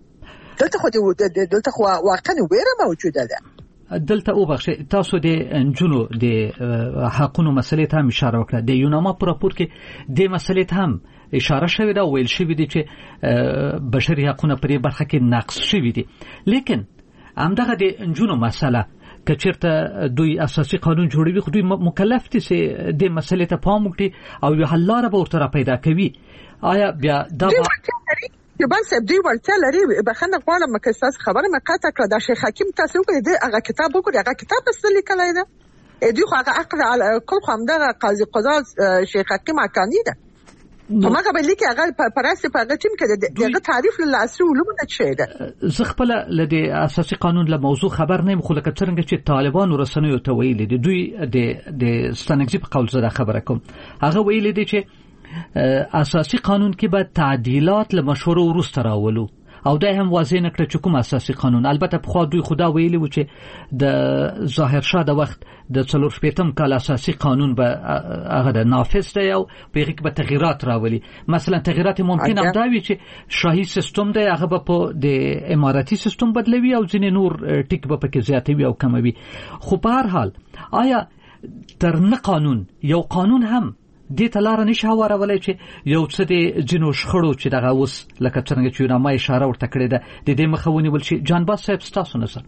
دلته خو واقعا ویره موجوده ده. دلته وبخښه تاسو د انجونو د حقونو مسلې ته هم اشاره وکړه. د یوناما په راپور کې د مسلې ته هم اشاره شوې ده، ویل شوی دی چې بشري حقوقو په دې برخه کې نقص شوی دي. لیکن همدغه د انجونو مسله که چیرته دوی اساسي قانون جوړوي خو دوی مکلف دي چې د مسلې ته پام وکړي او یو حل لاره به ورته پیدا کوي. آیا بیا دا یو بل څه دی ورته لري؟ بخنه غواړم که تاسو خبره مقاطع کړه. دا شیخ حکیم تاسو وګورئ هغه کتاب وګورئ، هغه کتاب څه لیکلی ده؟ دوی خو هغه عقل کول خو همدغه قاضي قضات شیخ حکیم اکانی ده. هماغه به لیکي هغه پراسته په هغه ټیم کې دغه تعریف له عصري علومو نه شي ده. زه خپل له د اساسي قانون له موضوع خبر نه یم، خو لکه څنګه چې طالبان ورسنیو ته ویلي دي، دوی د ستانګزي په قول زده خبره کوم، هغه ویلي دي چې اساسي قانون کې به تعدیلات له مشورو وروسته راولو او دا هم واضح نکړه چې کوم اساسي قانون. البته په خو دوی خدا ویلي و چې د ظاهر شاه د وخت د 4 کال اساسي قانون به هغه د نافذ دی او په هغه کې به تغییرات راولي. مثلا تغییرات ممکن هم دا وي چې شاهي سیستم دی هغه به په د اماراتي سیستم بدلوي او ځینې نور ټیک به پکې زیاتوي او کموي. خو په هر حال آیا تر نه قانون یو قانون هم دې تلاره نشه ورولای چې یو څه د جنو شخړو چې دغه اوس لکه څنګه چې نامه اشاره ورته کړې ده د دې مخاوني ول شي. جانباز صاحب تاسو نظر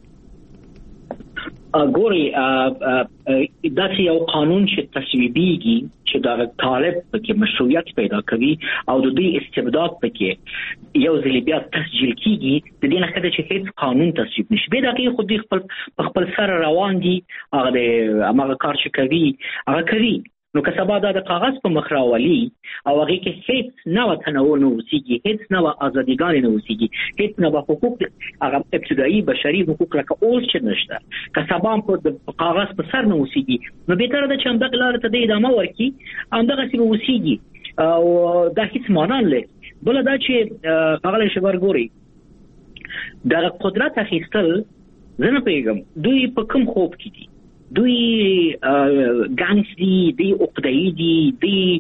ګوري دا چې یو قانون چې تصویبيږي چې دا طالب پکې مشروعیت پیدا کوي او د دې استبداد پکې یو ځل بیا تسجیل کیږي، د دې نه کده چې هیڅ قانون تصویب نشي. به دا کې خو دې خپل سره روان دي، هغه کار چې کوي هغه کوي. نو که سبا دا د کاغذ په مخ راولي او هغه کې هیڅ نه تنوع نه اوسېږي، هیڅ نه ازاديګان نه اوسېږي، هیڅ نه حقوق هغه ابتدایي بشري حقوق لکه اوس چې نشته، که سبا په کاغذ په سر نه اوسېږي، نو به تر دا چې همدغه لار ته د ادامه ورکړي همدغه سی اوسېږي او دا هیڅ معنا نه لري. بل دا چې هغه شبر ګوري دا قدرت اخیستل زنه پیغام دوی په کوم خوب کې دي، دوی ګانګس دي، دوی عقده‌ای دي،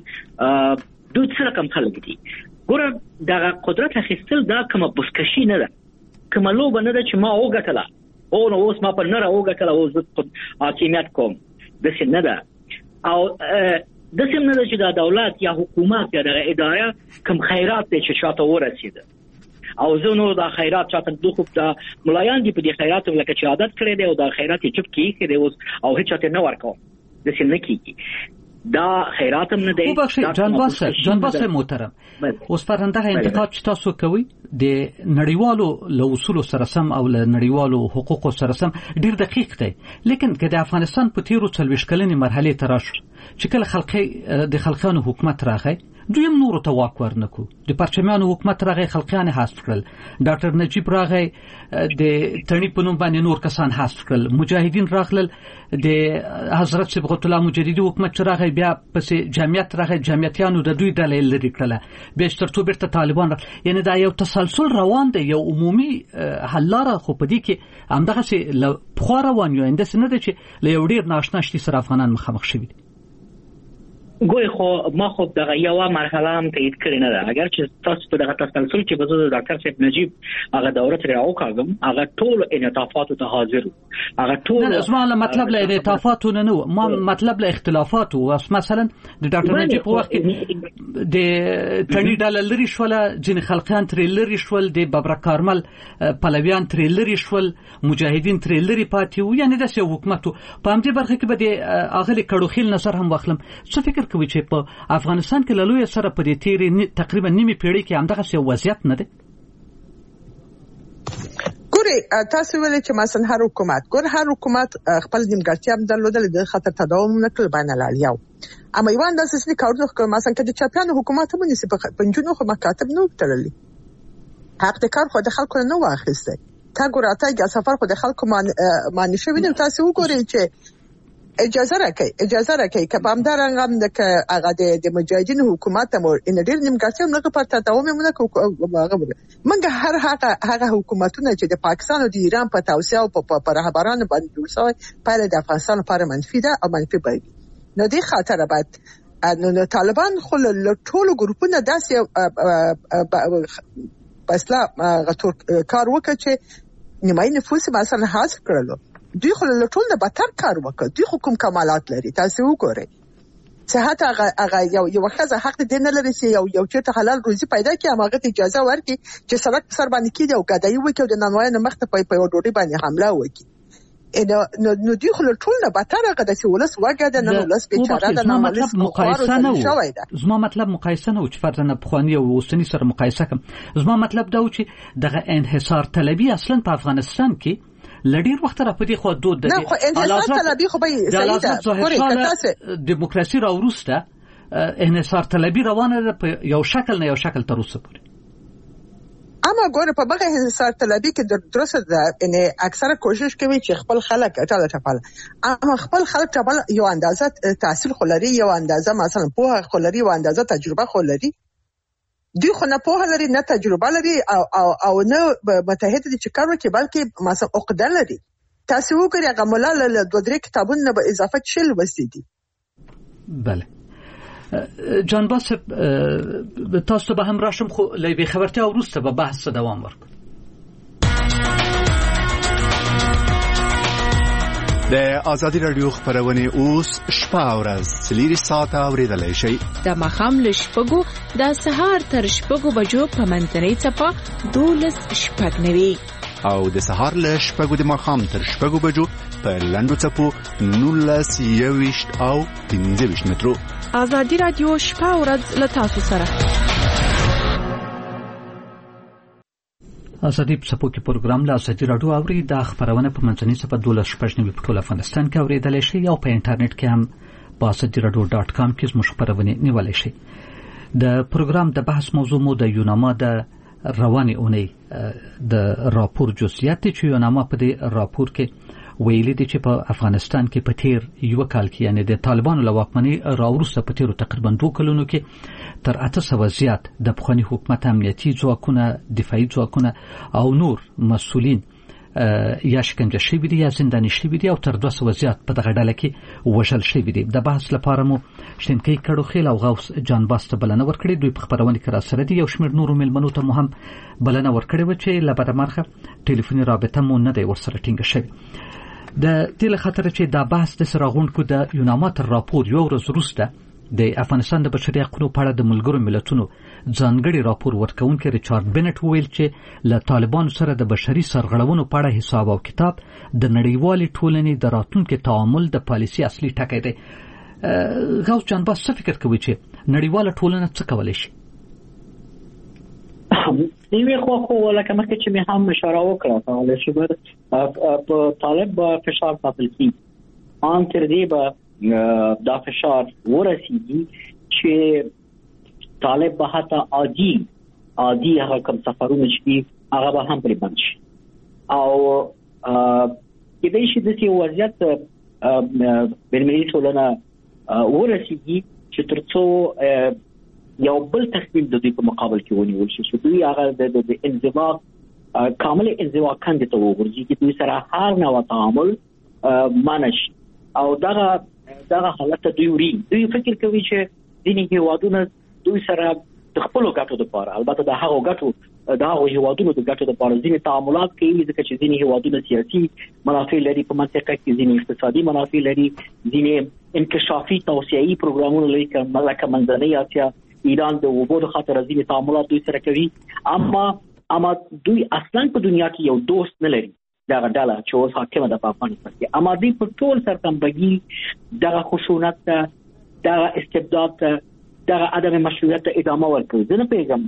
دوی څه رقم خلک دي. ګوره دا قدرت اخیستل دا کومه بسکشي نه ده، کومه لوبه نه ده چې ما وګټله او نو اوس ما په نه راوګټله او زه حاکمیت کوم، داسې نه ده. او داسې نه ده چې دا دولت یا حکومت یا دغه اداره کوم خیرات دی چې شاته ورسېده او زه نو دا خیرات چاته دوه دا ملایان دي په دې خیرات لکه چې عادت کړی دی او دا خیرات یې چپ کیږي دی اوس او هیڅ چاته نه ورکوم، داسې نه کیږي. دا خیرات هم نه دی. جان باسه محترم، اوس پرنده انتقاد چې تاسو کوي د نړیوالو له اصولو سره سم او له نړیوالو حقوقو سره سم ډیر دقیق دی، لیکن که د افغانستان په تیرو 40 کلنې مرحله ته راشو چې کله د خلقانو حکومت راغی دوی هم نورو ته واک ورنکو، د پرچمیانو حکومت راغی خلقیان حذف کړل، ډاکټر نجیب راغی د تڼي په نوم باندې نور کسان حذف کړل، مجاهدین راغلل، د حضرت صبغت الله مجددي حکومت چې راغی بیا پسې جمعیت راغی، جمعیتیانو د دوی ډلې لري کړله، بیا ترڅو بیرته طالبان یعنی دا یو تسلسل روان دی، یو عمومي حل لاره خو په دې کې همدغه څه پخوا روان یو اندس نه دی چې له یو ډیر ناشنا شتي سره افغانان مخامخ شوي دي. ګوي خو ما خو دغه یو مرحله هم تایید کړی نه ده، اگر چې تاسو په دغه تسلسل کې بزو د ډاکټر صاحب نجیب هغه دوره تر راوکاږم، هغه ټول انعطافات ته حاضر، هغه ټول نه اسمه مطلب له انعطافات نه ما مطلب له اختلافات او مثلا د ډاکټر نجیب په وخت کې د تڼي ډله لري شول، ځین خلقیان تر لري شول، د ببرک کارمل پلویان تر لري شول، مجاهدین تر لري پاتې وو، یعنی د حکومت په همدې برخه کې به د اغلی کډوخیل نظر هم واخلم. څه فکر کوي چې په افغانستان کې له لوی سره په دې تیرې تقریبا نیمه پیړۍ کې همدغه څه وضعیت نه دی؟ ګوري تاسو ویل چې مثلا هر حکومت خپل نیمګړتیا هم درلودل، د خطر تداوم نکړ باندې لالیاو، اما یوان د اساسي کارونه کوي مثلا چې چاپیانو حکومت هم نسی په پنځونو خو مکاتب نو تړلي، حق د کار خو د خلکو نه واخیسته، تا ګوره تا سفر خو د خلکو معنی شوی نه. تاسو وګورئ چې اجازه راکړي که په همدارنګه هم هغه د مجاهدینو حکومت هم ان ډېر نیمګړتیا هم نه په تداوم یې نه کوو. موږ هر هغه حکومتونه چې د پاکستان او د ایران په توسعه او په رهبرانو باندې جوړ شوی پایله د افغانستان لپاره منفي ده او منفي به وي. نو دې خاطر باید نو طالبان خو له ټولو ګروپونو داسې بسلا کار وکړي چې نیمایي نفوس مثلا حذف کړلو، دوی خو له ټول نه بدتر کار وکړ، دوی خو کوم کمالات لري. تاسو وګورئ صحت هغه یو ښځه حق دې نه لري چې یو چېرته حلال روزي پیدا کړي، هغه ته اجازه ورکړي چې سړک په سر باندې کېږي او ګدایي وکړي او د نانوایانو مخ ته په یو ډوډۍ باندې حمله وکړي. نو دوی خو له ټول نه بدتر هغه د چې ولس وګړه نه ولس بیچاره ده، نه ولس مقایسه شوی ده. زما مطلب مقایسه نه و چې فرضاً پخوانی او اوسنی سره مقایسه کوم، زما مطلب دا و چې دغه انحصار طلبي اصلا په افغانستان کې لډیر وخت را پدې خو دود نه خو انحصار طلبي خو به صحیح ده، دیموکراسي را وروسته انحصار طلبي روانه ده په یو شکل نه یو شکل تر اوسه پورې. اما ګوره په بغه انحصار طلبي کې درسته ده، ان اکثره کوشش کوي چې خپل خلک ټاله ټپل، اما خپل خلک ټپل یو اندازه تحصیل خو لري، یو اندازه مثلا په خو لري، یو اندازه تجربه خو لري، دوی خو نه په لري نه تجربه لري او نه متحد دي چې کار وکړي، بلکې مثلا عقده لري. تاسو وګورئ هغه مولا له 2-3 کتابونو به اضافه شل وسیدي. بله جان باسه تاسو به هم راشم خو لې خبرته وروسته به بحث دوام ورکړو. د آزادی رادیو خبرونه اوس شپه او ورځ 3 ساعته اوریدلای شئ. د مخام له شپږو د سهار تر شپږو بجو په منځنۍ چپه 12:09 او د سهار له شپږو د مخام تر شپږو بجو په لندو چپو 19:20 او 15 مترو. آزادی رادیو شپه او ورځ له تاسو سره. آزادی په کې پروګرام له آزادی رادیو اوري د خبرونه په منځنۍ صفه 12:09 په ټول افغانستان کې اوریدل شي او په انټرنیټ کې هم @azadiradio.com کې زموږ خبرونه نیولای شئ. د پروګرام د بحث موضوع مو د یوناما د رواني اونۍ د راپور جزئیات چې یوناما په دې راپور کې ویلي دي چې په افغانستان کې په تیر یو کال کې یعنی د طالبانو له واکمنۍ راوروسته په تیرو تقریبا 2 کلونو کې تر 800 زیات د پخوانی حکومت امنیتي ځواکونه، دفاعي ځواکونه او نور مسؤلین یا شکنجه شوي دي یا زنداني شوي دي او تر 200 زیات په دغه ډله کې وژل شوي دي. د بحث لپاره مو شینکۍ کډوخیل او غوث جان باسته بلنه ورکړې. دوی په خبرونه کې را سره دي. یو شمېر نورو مېلمنو ته مو هم بلنه ورکړې و چې له بده مرغه ټلیفوني رابطه مو نه دی ورسره ټینګه شوې. د دې له خاطر چې دا بحث د سره غونډو د یوناما تر راپور یو ورځ وروسته د افغانستان د بشري حقوقو په اړه د ملګرو ملتونو ځانګړي راپور ورکونکي ریچارډ بنټ وویل چې له طالبانو سره د بشري سرغړونو په اړه حساب او کتاب د نړیوالې ټولنې د راتلونکي تعامل د پالیسي اصلي ټکی دی. غوث جان باس څه فکر کوي چې نړیواله ټولنه څه کولی شي؟ نیمه خو لکه مخکې چې مې هم اشاره وکړه کولای شي په طالب فشار ساتل کیږي. ان تر دې به دا فشار ورسیږي چې طالب به حتی عادي هغه کوم سفرونه چې هغه به هم پرې بند شي او کېدای شي د دې وضعیت بین‌المللي ټولنه ورسیږي چې ترڅو یو بل تصمیم د دې په مقابل کې ونیول شي چې دوی هغه د انزوا کامل انزوا کاندي ته وګورځي چې دوی سره هر نوع تعامل مانش او دغه حالت دوی فکر کوي چې ځینې هیوادونه دوی سره د خپل ګټو لپاره البته د هغو هیوادونو د ګټو لپاره ځینې تعاملات کوي ځکه چې ځینې هیوادونه سیاسي منافع لري په منطقه کې، ځینې اقتصادي منافع لري، ځینې انکشافي توسعه‌ای پروګرامونه لري لکه منځنۍ اسیا، ایران د اوبو د خاطر ځینې تعاملات دوی سره کوي. اما دوی اصلا په دنیا کې یو دوست نه لري دا ډله چې اوس حاکمه ده په افغانستان کې. اما دوی په ټول سرتنبګي دغه خشونت ته، دغه استبداد ته، دغه عدم مشروعیت ته ادامه ورکوي. زه نه پوهېږم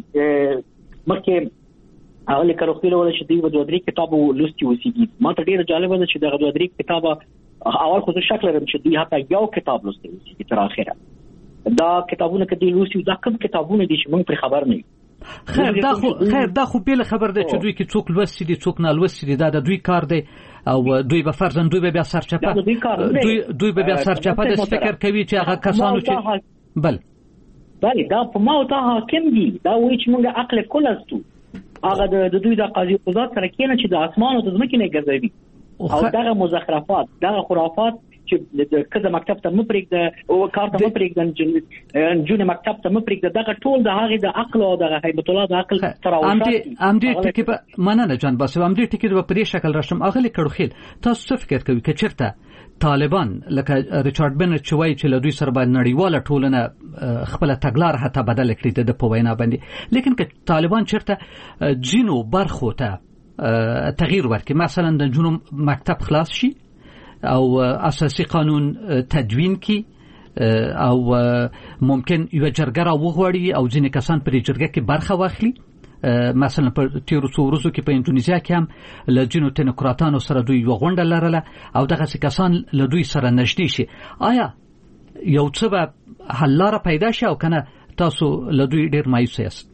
مخکې هغه لیکلو ولا چې دوی په 2-3 کتاب لوستي اوسېږي. ما ته ډېره جالبه ده چې دغه 2-3 کتابه اول خو زه شک لرم چې دوی حتی یو کتاب لوستي اوسېږي تر اخره. دا کتابونه کې دوی لوستي دا کوم کتابونه دي چې موږ پر خبر نه یو. خیر دا خو بیل خبر ده چې دوی کې څوک لوستي دي څوک نه لوستي دي. دا د دوی کار دی او دوی به فرضاً دوی به بیا سرچپه دوی به بیا سرچپه د فکر کوي چې هغه کسانو چې بله دا په ما او تا حاکم دي. دا وایي چې موږ عقل کل استو هغه د دوی د قاضي قضات سره کېنه چې د اسمان او د ځمکې نه ګرځوي او دغه مزخرفات دغه خرافات چې کله مکتب ته مپریږد او کار ته مپریږد جون مکتب ته مپریږد دغه ټول د هغه د عقل او د هیبت الله د عقل تراوشات ام دې ټکی په مننه جان باسو ام دې ټکی په پرې شکل راشم اغلی کړوخیل تاسو څه فکر کوي چې چیرته طالبان لکه ریچارډ بنټ چې وایي چې له دوی سره باید نړیواله ټولنه خپل تګلار حتی بدل کړي د په وینا باندې، لیکن که طالبان چیرته جنو برخو ته تغییر ورکړي، مثلا د جنوب مکتب خلاص شي او اساسي قانون تدوین کی او ممکن یو جرګه را وغوړي او ځینې کسان پر جرګه کې برخه واخلي. مثلا په تیرو څو ورځو کې په انډونیزیا کې هم له جنو تنکراتانو سره دوی یو غونډه لرله او دغه کسان له دوی سره نږدې شي. آیا یو څه به حل لاره پیدا شي او کنه تاسو له دوی ډیر مایوس یاست؟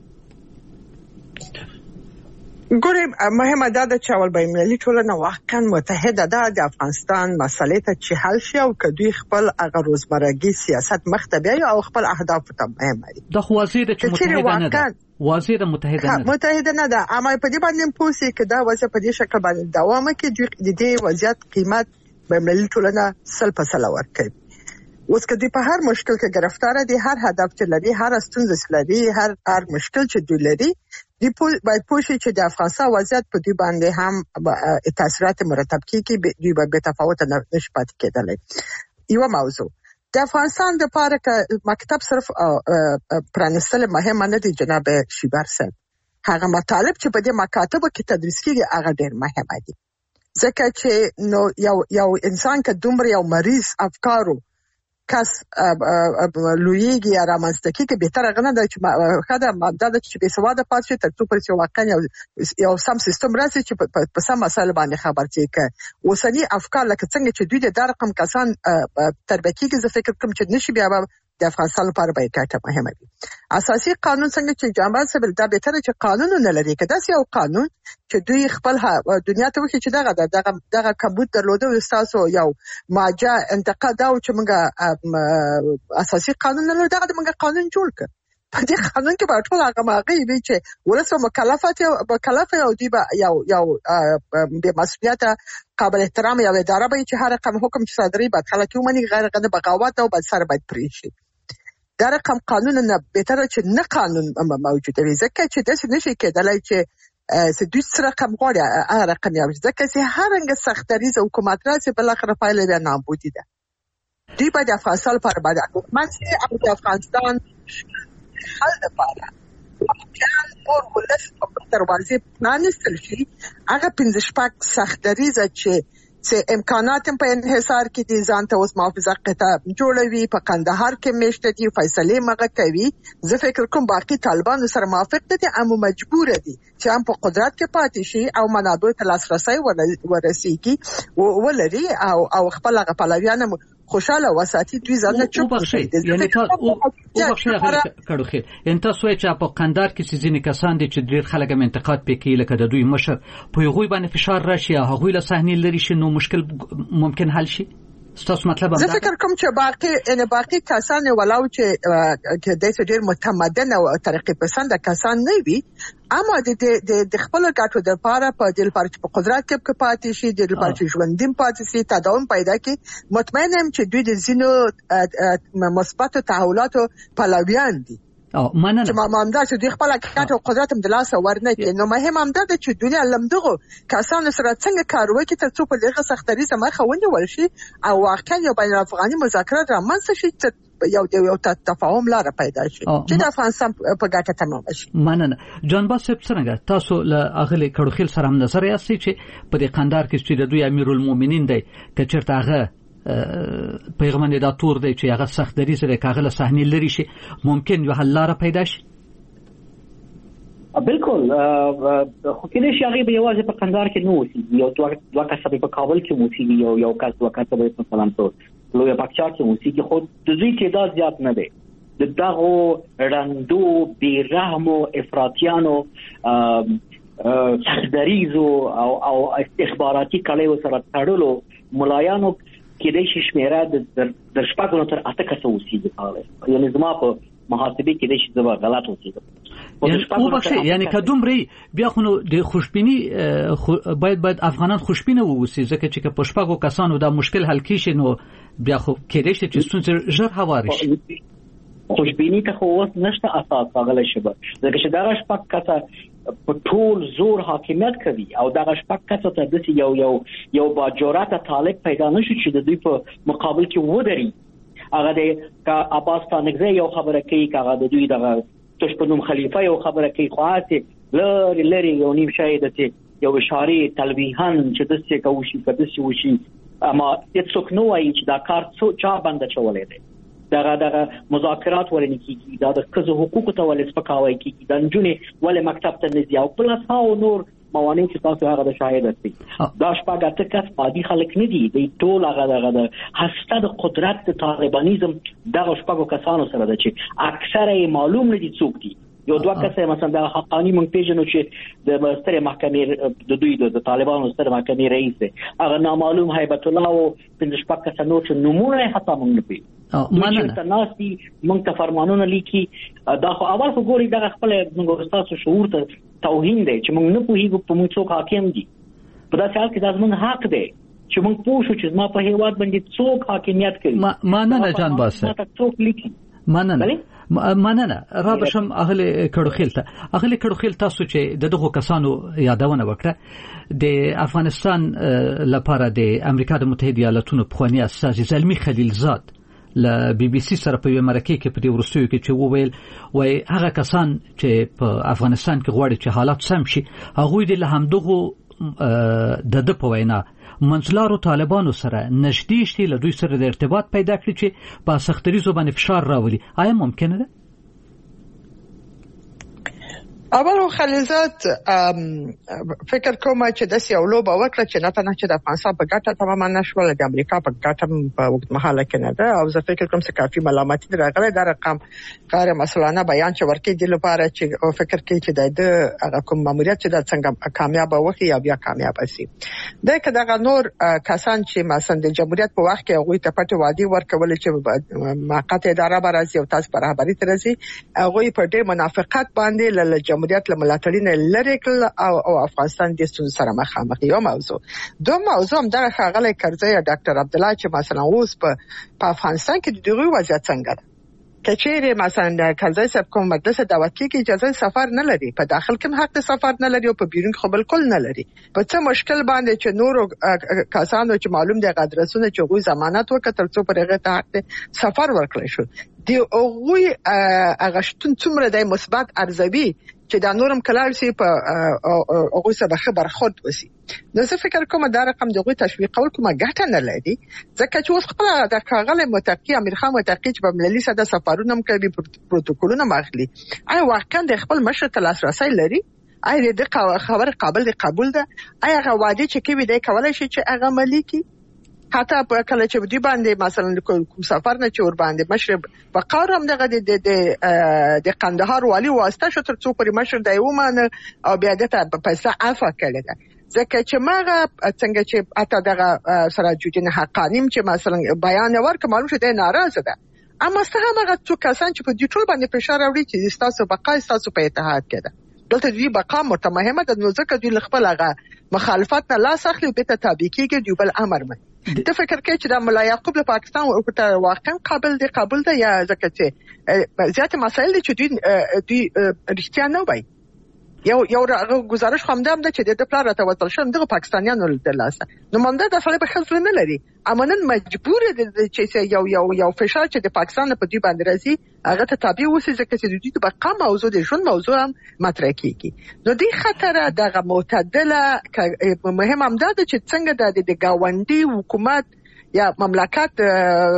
ګورې مهمه دا ده چې اول بین‌المللي ټولنه واقعا متحده ده د افغانستان مسلې ته چې حل شي او که دوی خپل هغه روزمرګي سیاست مخ ته بیایي او خپل اهداف ته مهمه دي. دا خو واضح ده چې متحده نه ده. واضح ده متحده نه ده. اما په دې باندې پوسي کې دا وځه په دې شکل باندې دوام کوي د دې وضعیت قیمت بین‌المللي ټولنه سل په سل ورکوي. اوس کدی په هر مشکل کې گرفتار دي، هر هدف چې لري، هر ستونزه چې لري، هر مشکل چې دوی لري، دی باید پوښي چې د افغانستان وضعیت په دوی باندې هم تاثیرات مرتب کیږي، دوی به تفاوت نه شي پاتې کېدلی. یو موضوع د افغانستان د لپاره که مکتب صرف پرانستل مهمه نه دي جناب شیبر صاحب، هغه مطالب چې په دې مکاتبو کې تدریس کیږي هغه ډېر مهمه دي، ځکه چې نو یو انسان که دومره یو مریض افکارو کس لویږي یا رامنځته کیږي به تر غنه د خدای ماده چې به سواده پاتې تر څو پر چې واقعا یو سم سیستم راسي چې په سم مسایل باندې خبر شي کې اوسنی افکار لکه څنګه چې دوی د رقم کسان تربیه کیږي زه فکر کوم چې نشي بیا د افغانستان لپاره به کاټه مهمه دي. اساسي قانون څنګه چې جامعه سبل دا به تر چې قانون نه لري کدا یو قانون چې دوی خپل دنیا ته وخی چې دغه کمبود درلوده او تاسو یو ماجه انتقاد او چې موږ اساسي قانون نه لري دغه موږ قانون جوړ کړ. په دې قانون کې به ټول هغه ماغي وي چې ورسره مکلفات او دی به یو به مسؤلیت قابل احترام یا اداره به چې هر رقم حکم چې صادري بعد خلک یو منی غیر قانوني بغاوت او بد سر باید پرې شي. دا رقم قانون نه بهتره چې نه قانون موجود وي ځکه چې د څه نشي کېدلای چې سدوی سره رقم غوړي هغه رقم یو ځکه چې هر رنګ سختریز حکومت راځي بل اخر پایله به نابودی ده. دوی باید افغانستان پر باندې حکومت او د افغانستان حل لپاره پلان او ولس په دروازه پلانستل شي هغه 15 سختریز چې امکانات په انحصار کې دي ځان ته اوس محافظه قطع جوړوي په کندهار کې میشته دي فیصله مغه کوي. زه فکر کوم باقي طالبان سره موافق دي اما مجبور دي چې هم په قدرت کې پاتې شي او منابع ته لاسرسي ورسیږي ولري او خپل غپلویان خوشاله وساتي دوی ځان چوپ شي. یعنی تاسو کړو خیر ان تاسو چې په قندار کې سيزيني کسان دي چې ډېر خلک انتقاد پکې لکه د دوی مشر په یوه باندې فشار راشي هغه له صحنې لري شي نو مشکل ممکن حل شي. ستاسو مطلب زه فکر کوم چې باقي کسان ولو چې د ډېر متمدن او طریقې پسند کسان نه وي اما د خپل ګټو د لپاره په دې لپاره چې په قدرت کې پاتې شي د لپاره چې ژوندیم پاتې شي تداوم پیدا کړي مطمئن یم چې دوی د زینو مثبت تحولاتو پلویان دي. مننه چې ما مامدا چې دوی خپل حقیقت او قدرت هم د لاسه ورنه کړي نو مهم هم ده چې دنیا لمدغه کسان سره څنګه کار وکړي تر څو په دغه سختري سم خوندې ورشي او واقعا یو بین افغاني مذاکرات رامنځته شي یو تفاهم لاره پیدا شي چې د افغانستان په ګټه تمام شي. مننه جان باسب څنګه تاسو له اغلی کړوخیل سره هم نظر یاستئ چې په دې قندار کې چې د دوی امیرالمؤمنین دی که چېرته هغه پیغمبر دا تور دی چې هغه سخت دری سره کاغله صحنه لري شي ممکن یو حل لاره پیدا شي. بالکل خو کله شي هغه به یوازې په قندار کې نو اوسي یو دوه کسب په کابل کې اوسي یو کس دوه کسب په مثلا ته لوی پاکچار کې اوسي خو د دوی تعداد زیات نه دی. د دغه رندو بیرحم او افراطیانو سختدریزو او استخباراتي کلیو سره تړلو ملایانو کې د شمیره د شپږو تر اته کسو اوسېږي یعنی زما په محاسبه کې د شي غلط اوسېږي یعنی کدومري بیا خو د خوشبینی باید افغانان خوشبینه ووسی ځکه چې په شپږو کسانو دا مشکل حل کیږي نو بیا خو کېدای شي چې ستونزه ژر هوار شي. خوشبینی ته خو اوس نشته اساس هغه شبه ځکه چې دا شپږ کسه په ټول زور حاکمیت کوي او دا شپږ کسه ته د یو با جرأت طالب پیدا نشي چې د دوی په مقابل کې ودري. هغه د عباس تانګزی یو خبره کوي هغه د دوی دغه تشپنوم خلیفہ یو خبره کوي خاصه لری یو نیم شاید ته یو اشاره تلویحان چې د څه کوشي کده وشي اما هیڅوک نو وايي چې دا کار څو چا باندې چولې دي. دغه مذاکرات ولني کیږي دا د کزو حقوقو ته ولې سپکاوي کیږي د نجونې ولې مکتب ته نه ځي او پلس هاو نور موانع چې تاسو هغه د شاهد استي دا شپږ اته کس عادي خلک نه دي د ټول هغه د هسته د قدرت د طالبانیزم دغه شپږ کسانو سره د چې اکثره معلوم نه دي څوک دي. یو دوه کسه مثلا د حقانی مونږ پیژنو چې د ستره محکمې د دوی د طالبانو ستره محکمې رئیس هغه نامعلوم هیبت الله او پنځه شپږ کسه نور چې نمونه حتی مونږ نه پیژنو مننه ناسي مونږ ته فرمانونه لیکي دا خو اول خو ګوري دغه خپل موږ تاسو شعور ته توهین دی چې مونږ نه پوهیږو په موږ څوک حاکم دي په داسې حال کې دا زموږ حق دی چې مونږ پوه شو چې ما په هیواد باندې څوک حاکمیت کوي. مننه جان باسه څوک لیکي مننه را بشم اهل کړوخیل تاسو چې دغه کسانو یادونه وکړه د افغانستان لپاره د امریکا د متحده ایالاتونو پخوانی اساس زلمی خلیلزاد ل بي بي سي سره په مرکه کې په دې ورسوي کې چې وویل وای هغه کسان چې په افغانستان کې غواړي چې حالات سم شي هغه د همدغه د په وینا منځلارو طالبانو سره نږدې شي له دوی سره د ارتباط پیدا کړي چې په سختریزو باندې فشار راولي. آیا ممکنه ده؟ اول خلیزات فکر کوم چې د سیاولو به وکړه چې نه تنه چې د افغانستان په ګټه تماما نشول د امریکا په ګټه په وخت مهاله کې نه ده او زه فکر کوم چې کافي ملامتي درغله د رقم غیر مسلانه بیان چې ورکې د لپاره چې فکر کوي چې د هغه کوم ماموریت چې د څنګه کامیاب وکړي یا بیا کامیاب شي. د کداغه نور کسان چې مثلا د جمهوریت په وخت کې هغه ته پټ وادي ورکول چې موقت اداره برازي او تاسو پر خبري ترسي هغه په ډېر منافقت باندې له جمهوریت له ملاتړین لري او افغانستان د ستونزو سره مخامخ یو موضوع. دوه موضوع هم د خاغلی کرزی یا ډاکټر عبدالله چې مثلا اوس په افغانستان کې د دغه وضعیت څنګه ده. کچېره مثلا کرزی صاحب کوم مجلس دعوت کې اجازه سفر نه لري، په داخل کې حق سفر نه لري او په بیرون خو بالکل نه لري. په څه مشکل باندې چې نور کسانو چې معلوم دي غدرسونه چې غوي ضمانت وکړ څو پر هغه ته حق سفر ورکړي شو. دی اوغوی اغشتون څومره د مثبت ارزوي چې دا نورم کلار سي په اوغوی سره خبر خود وسی. نو زه فکر کوم دا رقم دغه تشویقول کومه ګټه نه لري ځکه چې اوس خپل د کاغل متقی امیر خان متقی چې په ملي ساده سفارونه کوي پروتوکولونه ماخلي آی واقعا د خپل مشر تلاسرسي لري آی د خبر قابل د قبول ده آی هغه وعده چې کوي د کولای شي چې هغه ملي حتی په کله چې دوی باندې مثلا کوم سفر نه چور باندې مشرب په قار هم دغه د قندهار والی واسطه شو تر څو پر مشر د یومانه او بیا د پیسې عفو کړل ځکه چې ماغه څنګه چې اته دغه سراج الدین حقانی چې مثلا بیان ورک معلوم شوه د ناراضه ده اما څه هغه څو کسان چې په دې ټول باندې فشار راوړي چې تاسو بقا تاسو په اتحاد کې دلته دوی بقا متمهمه د نو ځکه دوی خپل هغه مخالفت نه لاس اخلي او به تابع کیږي دوی بل امر مې د فکر کې چې د مولا یعقوب له پاکستان او ته واقعا قابل دی یا ځکه چې زیات مسایل چې دوی رښتیا نه وایي یو گزارش خوندم ده چې د پلان راټول شوم دغه پاکستانیانو د لاسه نو مونږ د سړی په خزر نه لري اما نن مجبور دي چې یو فشار چې د پاکستان په دوی باندې راځي هغه ته تابع وسی ځکه چې دوی د بقا موضوع د ژوند موضوع هم مطرح کیږي. نو د خطر دغه معتدله مهم هم ده چې څنګه د گاونډي حکومت یا مملکت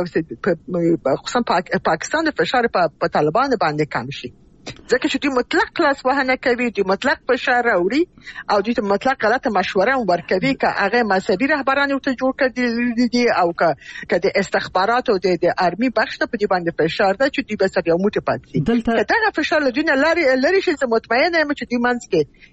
خصوصا پاکستان د فشار په طالبان باندې کم شي ځکه چې دوی مطلق کلاس وهنه کوي دوی مطلق فشار راوړي او دوی مطلق غلطه مشوره ورکوي که هغه مذهبي رهبران ته جوړ کړي دي او که د استخبارات او د ارمي بخش په دې باندې فشار ده چې دوی به سره یو موټی پاتې دغه فشار له دوی نه لري چې مطمئنه یم چې دوی منځ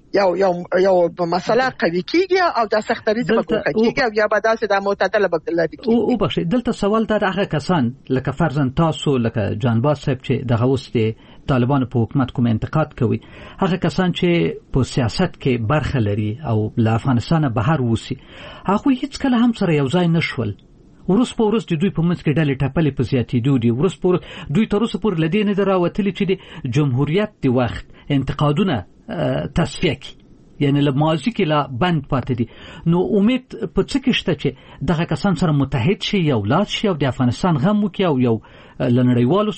کې یو مسله قوي کیږي او د سختري څخه کیږي او یا به داسې د معتدله بدلل کیږي. او بخښه دلته سوال دا هغه کسان لکه فرضاً تاسو لکه جانباز صاحب چې دغه وسته طالبانو په حکومت کوم انتقاد کوي هغه کسان چې په سیاست کې برخه لري او له افغانستان بهر وسی هغه هیڅ کله هم سره یو ځای نشول ورس په ورس د دوی په منځ کې ډلې ټپلې په زیاتېدو دي ورس په دوی تر اوسه پورې لدې نه دراوتلي چې د جمهوریت د وخت انتقادونه تصفیه کی یعنی له ماضی کې لا بند پاتې دي. نو امید په څه کې شته چې دغه کسان سره متحد شي یو لاس شي او د افغانستان غم وکړي او یو لنړیوالو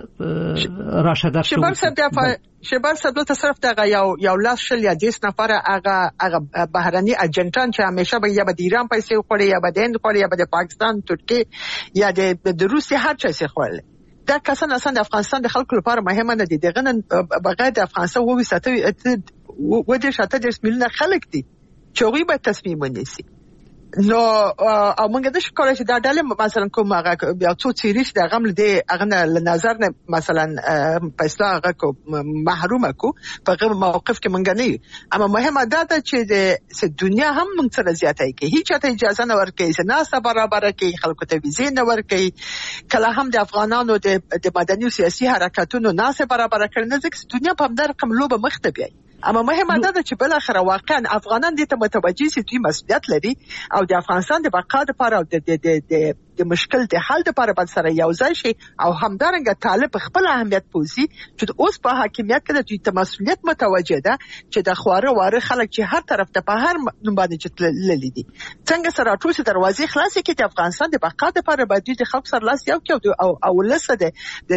سره راشدار شي. شباب صاحب ته صرف دغه یو لاس شل یا 10 نفر هغه بهرني اجنټان چې همیشه به یا د ایران پیسې وخوري یا به د هند وخوري یا به د پاکستان ترکیه یا د روسیې هر څه وخوري دا کسان اصلا د افغانستان د خلکو لپاره مهمه نه دي دغه نن بغیر د افغانستان وساته ودې شاته د میلیونه خلک دي چې هغوی به تصمیم ونیسي. نو او موږ د شکر چې دا ډلې مثلا کوم هغه بیا څو چیرې د غم له هغه نظر نه مثلا پیسې هغه محرومه کو په موقف کې مونږ نه اما مهمه ده چې د دنیا هم موږ سره زیاتای کې هیڅ ته اجازه نه ورکړي چې ناسه برابر کې خلکو ته ویزې نه ورکړي کله هم د افغانانو د مدني او سیاسي حرکتونو ناسه برابر کړي نه ځکه دنیا په همدار رقم لوبه مخته بیاي اما مهمه ده چې بل اخر واقعا افغانان دې ته متوجي سي دوی مسؤلیت لري او د افغانستان د بقا لپاره او د مشکل د حل لپاره بل سره یو ځای شي او همدارنګه طالب خپل اهمیت پوزي چې اوس په حاکمیت کې د دوی مسؤلیت متوجه ده چې د خواره واره خلک چې هر طرف ته په هر نوم باندې چې للی دي څنګه سره ټول دروازې خلاص کې د افغانستان د بقا لپاره باید د خلک سره لاس یو کې او لسه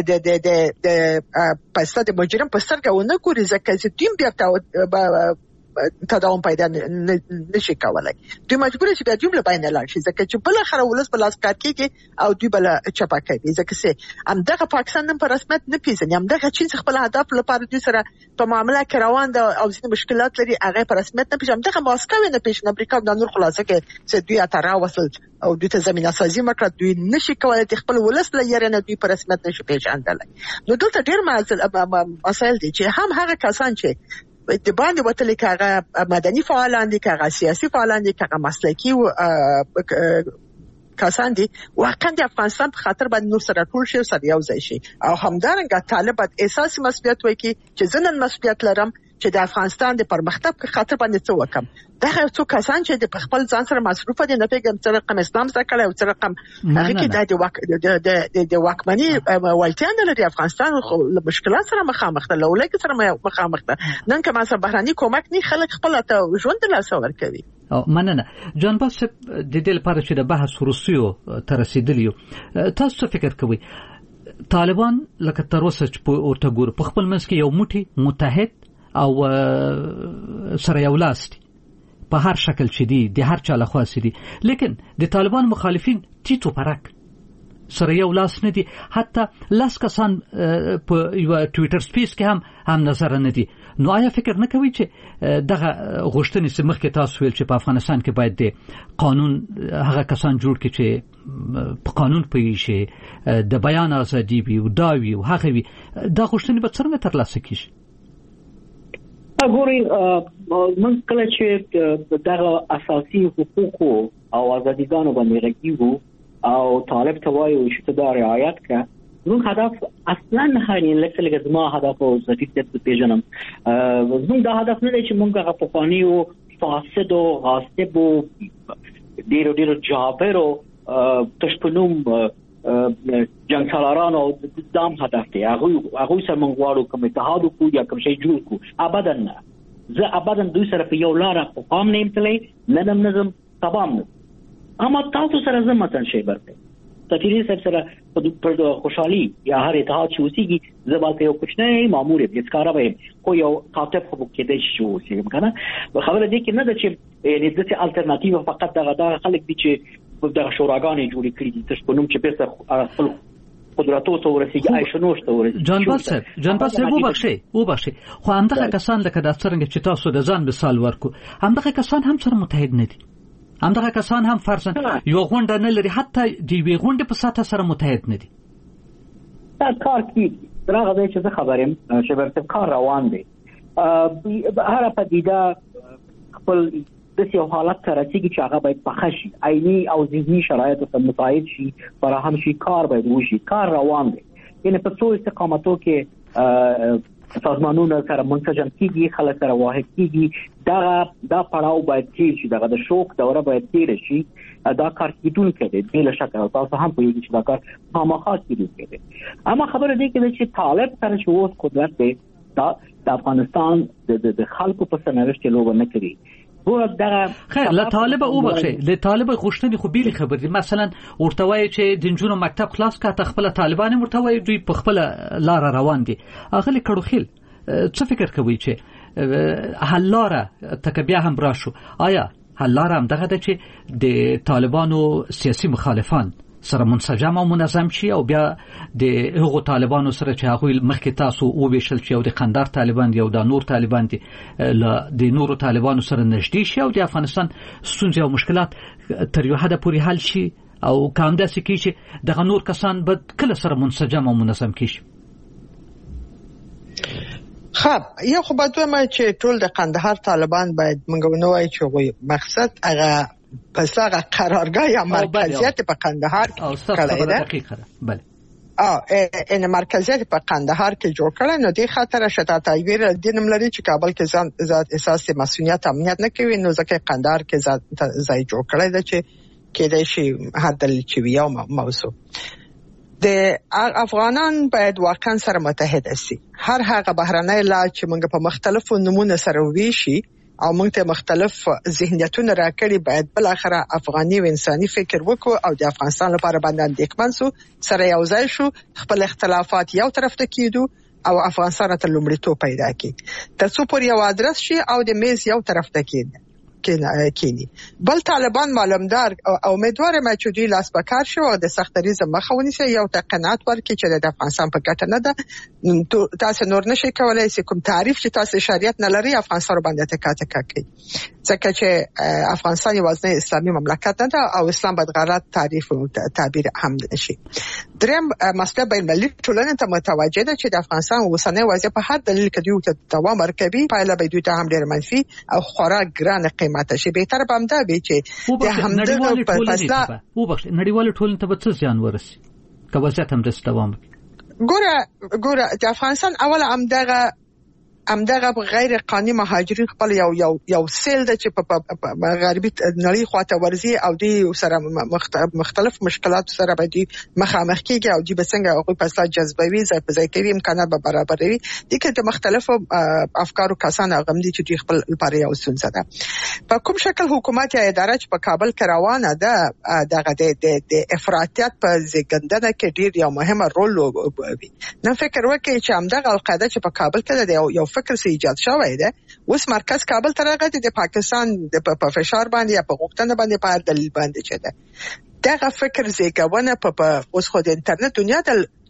د پسته د مجرم په سترګه ونه ګوري ځکه چې دوی بیا تداوم پیدا نشي کولای. دوی مجبور شي بیا جمله باندې لاړ شي ځکه چې بل خره ولس بل اسکار کېږي او دوی بل چپا کوي ځکه چې همدغه پاکستان هم په رسمیت نه پیژني، همدغه چین خپل هدف لپاره دوی سره په معامله کې روان دي او ځینې مشکلات لري هغه په رسمیت نه پیژني، همدغه ماسکو نه پیژني. امریکا د نور خلاصه کې چې دوی اترا وصل او دوی ته زمينه سازي وکړه، دوی نشي کولای خپل ولس لري نه دوی په رسمیت نشي پیژندلای. نو دلته ډیر مسایل دي چې هم هغه کسان چې د باندې وتل کېږي مدني فعالان دي، کېږي سیاسي فعالان دي، کېږي مسلکي کسان دي، واقعا د افغانستان په خاطر باندې نور سره ټول شي سره یو ځای شي او همدارنګه طالبات اساسي مسؤلیت وکړي چې زنن مسؤلیت لرم چې د افغانستان د پرمختګ په خاطر باندې څه وکم. دا څو کسان چې د خپل ځان سره مصروف دي، نه پیګم چې رقم اسلام څخه کړي او چې رقم هغه کې د واکمنۍ ولټیا نه لري. افغانستان له مشکلات سره مخامخ ده، له ولګ سره مخامخ ده. نن که ما سره بهراني کومک نه خلک خپل ته ژوند لا سور کوي. مننه جان باس د دې لپاره چې د بحث وروستیو تر رسیدلیو تاسو فکر کوئ طالبان لکه تر اوسه چې ورته ګور په خپل منځ کې یو موټی متحد او سره یو لاس دي په هر شکل چې دي د هر چا لخوا دي، لیکن د طالبان مخالفین ټیټو پرک سره یو لاس نه دي. حتی لاس کسان په یو ټویټر سپیس کې هم نظر نه دي. نو آیا فکر نه کوي چې دغه غوښتنې چې مخکې تاسو ویل چې په افغانستان کې باید د قانون هغه کسان جوړ کړي چې په قانون پوهیږي شي، د بیان ازادي وي او دا وي او هغه وي، دا غوښتنې به څرنګه ترلاسه کیږي؟ ګورئ موږ کله چې دغه اساسي حقوقو او ازادیګانو باندې غږیږو او طالب ته وایو چې دا رعایت کړه، زموږ هدف اصلا نه لکه زما هدف او ضرورت پیژنم. زموږ دا هدف نه دی چې موږ هغه پخوانیو فاسد او غاصب او ډیرو جابرو تشپنوم جنگ سالاران او دام هدف دی. هغه سره موږ غواړو کوم اتحاد وکړو یا کوم شی جوړ کړو. ابدا نه، زه ابدا دوی سره په یو لار په قام نه امتلې نه نظم تمام نه. اما تاسو سره زه مثلا شی برته تفریح سره په خوشحالي یا هر اتحاد چې وسیږي زبالته یو کوچنی مامور دې ښکارا به خو یو کاتب خو کې دې شو وسیږي کنه. خبره دې کې نه ده چې یعنی د الټرناتیو فقط دغه خلک دي چې دغه شوراګانې جوړې کړې دي تاسو کوم چې پیسه خپل قدرتو ته ورسیږي عايشنوش ته ورسیږي. جان باس وبخشي خو همدغه کسان لکه د څرنګه چې تاسو د ځان مثال ورکو، همدغه کسان هم سره متحد نه دي، همدغه کسان هم فرضاً یو غونډه نه لري، حتی د یوې غونډې په سطح سره متحد نه دي. دا کار کیږي راغه دی چې زه خبرم چې ورته کار روان دی. هر پدیده خپل د یو حالت سره چې هغه باید پخه شي، عیني او ذهني شرایط ته متعهد شي، فراهم شي، کار باید وشي، کار روان دی. یعنی په څو استقامتو کې سازمانونه سره منسجم کیږي، خلک سره واحد کیږي. دا پړاو باید تیر شي، دغه د شوک دوره باید تیر شي. دا کار کیدونکې دی بلا شک، تاسو هم پوهیږئ چې دا کار خامخا کیدونکې دی. اما خبره دی چې طالب سره چې اوس قدرت دی د افغانستان د خلکو په سرنوشت لوبه نه کوي. خیر له طالب او بخښه له طالب غوښتنې خو بیل خبر دي. مثلا ورته وایي چې د جنونو مکتب خلاص کړه، خپل طالبان ورته وایي دوی په خپل لار روان دي. اغلی کړوخیل څه فکر کوي چې حل لاره تکبیا هم راشو؟ آیا حل لاره هم دغه ده چې د طالبانو سیاسي مخالفان سره منسجم او منظم شي او بیا د هغو طالبانو سره چې هغه مخکې تاسو او ویشل شي او د قندار طالبان دی او د نور طالبان دي د نورو طالبانو سره نږدې شي او د افغانستان ستونزې او مشکلات تر یو حد پورې حل شي او کوم داسې کې چې دغه نور کسان به کله سره منسجم او منظم کیږي. خب یو خو باید ما چې ټول د قندهار طالبان باید منګو نه وای چې مقصد هغه پس هغه قرارگاه یا مرکزیت په قندهار کړی ده. بله ان مرکزیت په قندهار کې جوړ کړی، نو دې خاطر شته تایویر دینم لري چې کابل کې ځان ذات احساس مسؤلیت امنیت نه کوي، نو ځکه قندهار کې ځای جوړ کړی ده چې کېدای شي حدل چې ویو موضوع د افغانان باید واقعا سره متحد شي. هر هغه بهرنۍ لا چې موږ په مختلفو نمونه سره ویشي او موږ ته مختلف ذهنیتونه راکړي، باید بل اخره افغاني او انساني فکر وکړو او د افغانستان لپاره باندې اندېښمن سو، سره یو ځای شو، خپل اختلافات یو طرف ته کېدو او افغانستان ته لومړیتوب پیدا کړي ترڅو پر یو ادرس شي او د میز یو طرف ته کېني. بل طالبان معلومدار او امیدوار چې دوی لاس پکار شو او د سختریزم مخه ونیسي یو تقنات ورکړي چې د افغانستان په ګټه نه ده. تاسو نور نشئ کولای چې کوم تعریف چې تاسو شریعت نه لري افغانستان باندې تکاته کوي ځکه چې افغانستان یوازې اسلامي مملکت نه ده او اسلام باید غلط تعریف او تعبیر هم نشي. دریم مسله بین المللي ټولنې ته متوجه ده چې د افغانستان اوسنۍ وضعیت په هر دلیل کې دوی ته دوام ورکوي پایله به دوی ته هم ډېر منفي او خورا ګران قیمته شي. بهتر به همدا وي چې د همدغه په فاصله نړیوال ټولنې ته به څه زیان ورسي که وضعیت هم داسې دوام وکړي. ګوره د افغانستان اوله همدغه غیر قانوني مهاجرین خپل یو سیل د چې په غربي نړۍ خواته ورزي او دوی سره مختلف مشکلات سره باندې مخامخ کیږي او دوی به څنګه هغه په اساس جذبوي ځای په ځای کوي امکانات به برابروي. د کې د مختلفو افکارو کسان هغه دي چې دوی خپل لپاره یو ستونزه ده. په کوم شکل حکومت یا اداره چې په کابل کې روانه ده دغه د افراطیت په زیږندنه کې ډیر یو مهمه رول لوبوي. نو فکر وکړئ چې همدغه القاعده چې په کابل کې ده یو فکر سي ایجاد شوی دی اوس مرکز کابل ته راغلی د پاکستان په فشار باندې یا په غوښتنه باندې په هر دلیل باندې چې ده دغه فکر زیږونه په اوس خو د انټرنیټ دنیا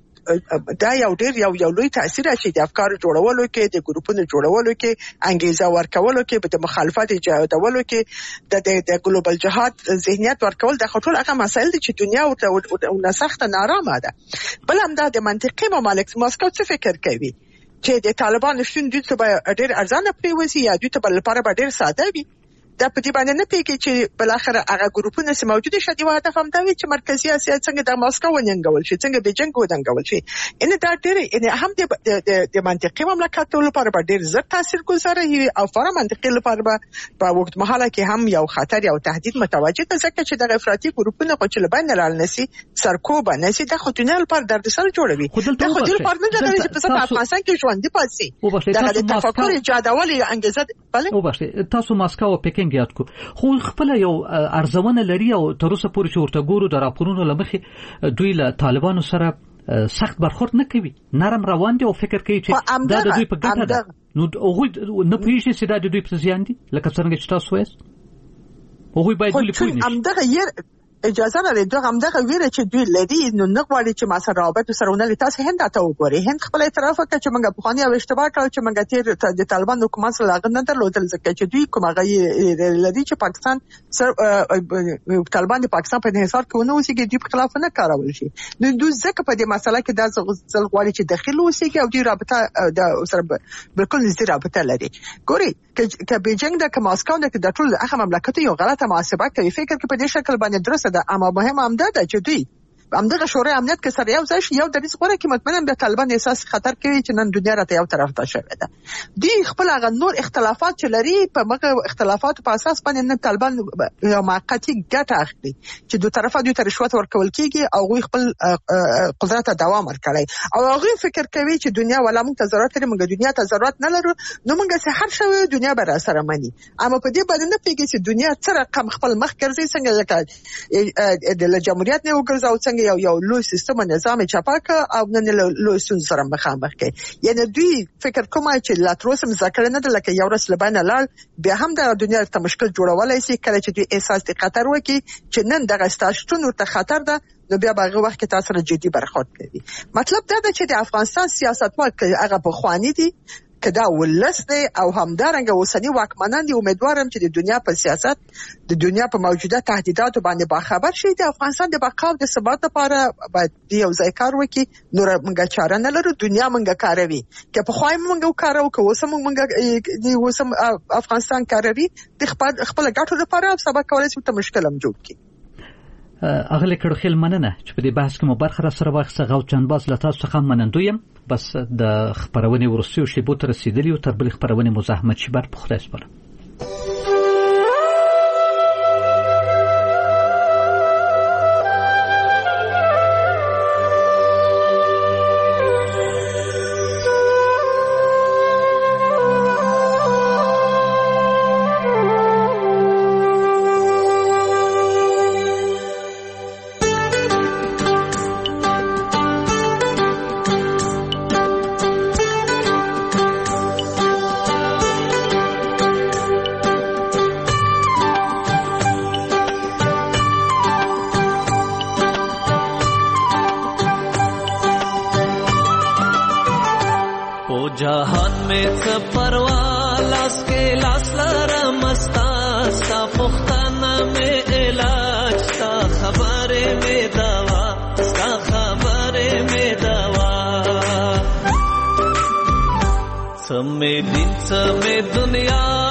دا یو ډیر یو لوی تاثیر اچي د افکار جوړولو کې د ګروپونو جوړولو کې انګیزه ورکولو کې د مخالفت ایجادولو کې د ګلوبل جهاد ذهنیت ورکول د خطر هغه مسایل دي چې دنیا او سخت نارامه ده. بل هم د منطقي ممالک ماسکو څه فکر کوي چې د طالبان شتون دوی ته ډېر ارزانه پریوزي یا دوی ته لپاره به ډېر ساده وي. دا په دې باندې نه پیږي چې بل اخر هغه ګروپونه چې موجود شي د هدف هم دا وي چې مرکزی اسیا څنګه د ماسکو وننګول شي څنګه بیجینګ وننګول شي. ان دا ډېر هم د منطقي مملکتونو لپاره به ډېر زر تاثیرګذار وي او فورا منطقي لپاره په وخت مهاله کې هم یو خطر یا تهدید متوجه ده ځکه چې د افراطي ګروپونو خو چې لبان نه نسی سرکوب نسی د خودنه لپاره درد سر جوړوي. دا خو د لپاره نه ده چې په افغانستان کې ژوند دي پاتې دا د تفکر ایجادول انګیزه بله او بخښه تاسو ماسکو او پکینګ یاد کو خو خپل یو ارزونه لري او تر اوسه پورې چې ورته ګورو د راپورونو لمخې دوی له طالبانو سره سخت برخورد نه کوي نرم روان دي او فکر کوي چې دا د دوی په ګټه ده. نو هغه نه پوهیږي چې دا د دوی په زیان دي لکه څنګه چې تاسو وایي هغه باید ولې پوه نشي. همدغه اجازه لري دغه همدغه ویره چې دوی لري نو نه غواړي چې ما سره رابطه سره ونه تاسو هند ته وګورئ. هند خپل اعتراف وکړ چې موږ په خواني او اشتباه کړو چې موږ تیر د طالبان حکومت سره لاغ نه درلودل ځکه چې دوی کومه لري چې پاکستان سره طالبان د پاکستان په انحصار کې ونه اوسېږي دوی په خلاف نه کارول شي. نو دوی ځکه په دې مسله کې د ځل غواړي چې داخلي اوسېږي او دوی رابطه د سره بالکل نږدې رابطه لري. ګوري که بیجینګ د ماسکو د ټول هغه مملکت یو غلطه محاسبه کوي فکر کې په دې شکل باندې درسته ده اما مهم هم ده چې دوی همدغه شورای امنیت کې سره یو ځای شي یو د دې غوړه کې مطمئنم د طالبان احساس خطر کوي چې نن دنیا راته یو طرف ته شوې ده. دوی خپل هغه نور اختلافات چې لري په مګه اختلافات په اساس باندې نه طالبان یو موقتی ګټه اخلي چې دوه طرفه دوی ته رشوت ورکول کیږي او خپل قدرت دوام ورکړي او هغه فکر کوي چې دنیا ولا موږ ته ضرورت لري موږ دنیا ته ضرورت نه لرو نو موږ سه هر شوی دنیا به سره مني. اما په دې باندې نه پیږي چې دنیا سره کم خپل مخ ګرځي څنګه لکه د جمهوریت نه وګرځاو څنګه یو لوی سیستم نظام چپاک او نن لوی سن سره مخامخ کوي. یعنی دوی فکر کومه چې لا تر اوسه ذکر نه ده لکه یو رس لبنه لال بیا هم د دنیا ته مشکل جوړولای شي کله چې دوی احساس د خطر وکي چې نن دغه ستاشتون ورته خطر ده نو بیا هغه وخت کې تاسو سره جدي برخورد کوي. مطلب دا ده چې د افغانستان سیاستوال هغه په خواني دي کدا ولسته او همدارنګه اوسنی واکمنان دي امیدوارم چې د دنیا په سیاست د دنیا په موجوده تهدیداتو باندې باخبر شي د افغانستان د بقا او د ثبات لپاره باید یو ځای کار وکړي نور موږ چاره نه لرو دنیا موږ کاروي که په خوای موږ کارو که اوسم افغانستان کاروي د خپل ګټو لپاره سبا کولای شي ته مشکل هم جوړ کړي. اغلی کړه خیل مننه چې په دې بحث کې مو برخه را سره واخیسته غو چندباز له تاسو څخه منندویم بس د خبرونې ورسیو شیبو ته رسیدلی او تر بل خبرونې مزاحمت شي بر په خدای سپارم. مې څه پروا لاس کې لاس لرم ستا ستا پوښتنه مې علاج ستا خبرې مې دوا ستا خبرې مې دوا څه مې دین څه مې دنیا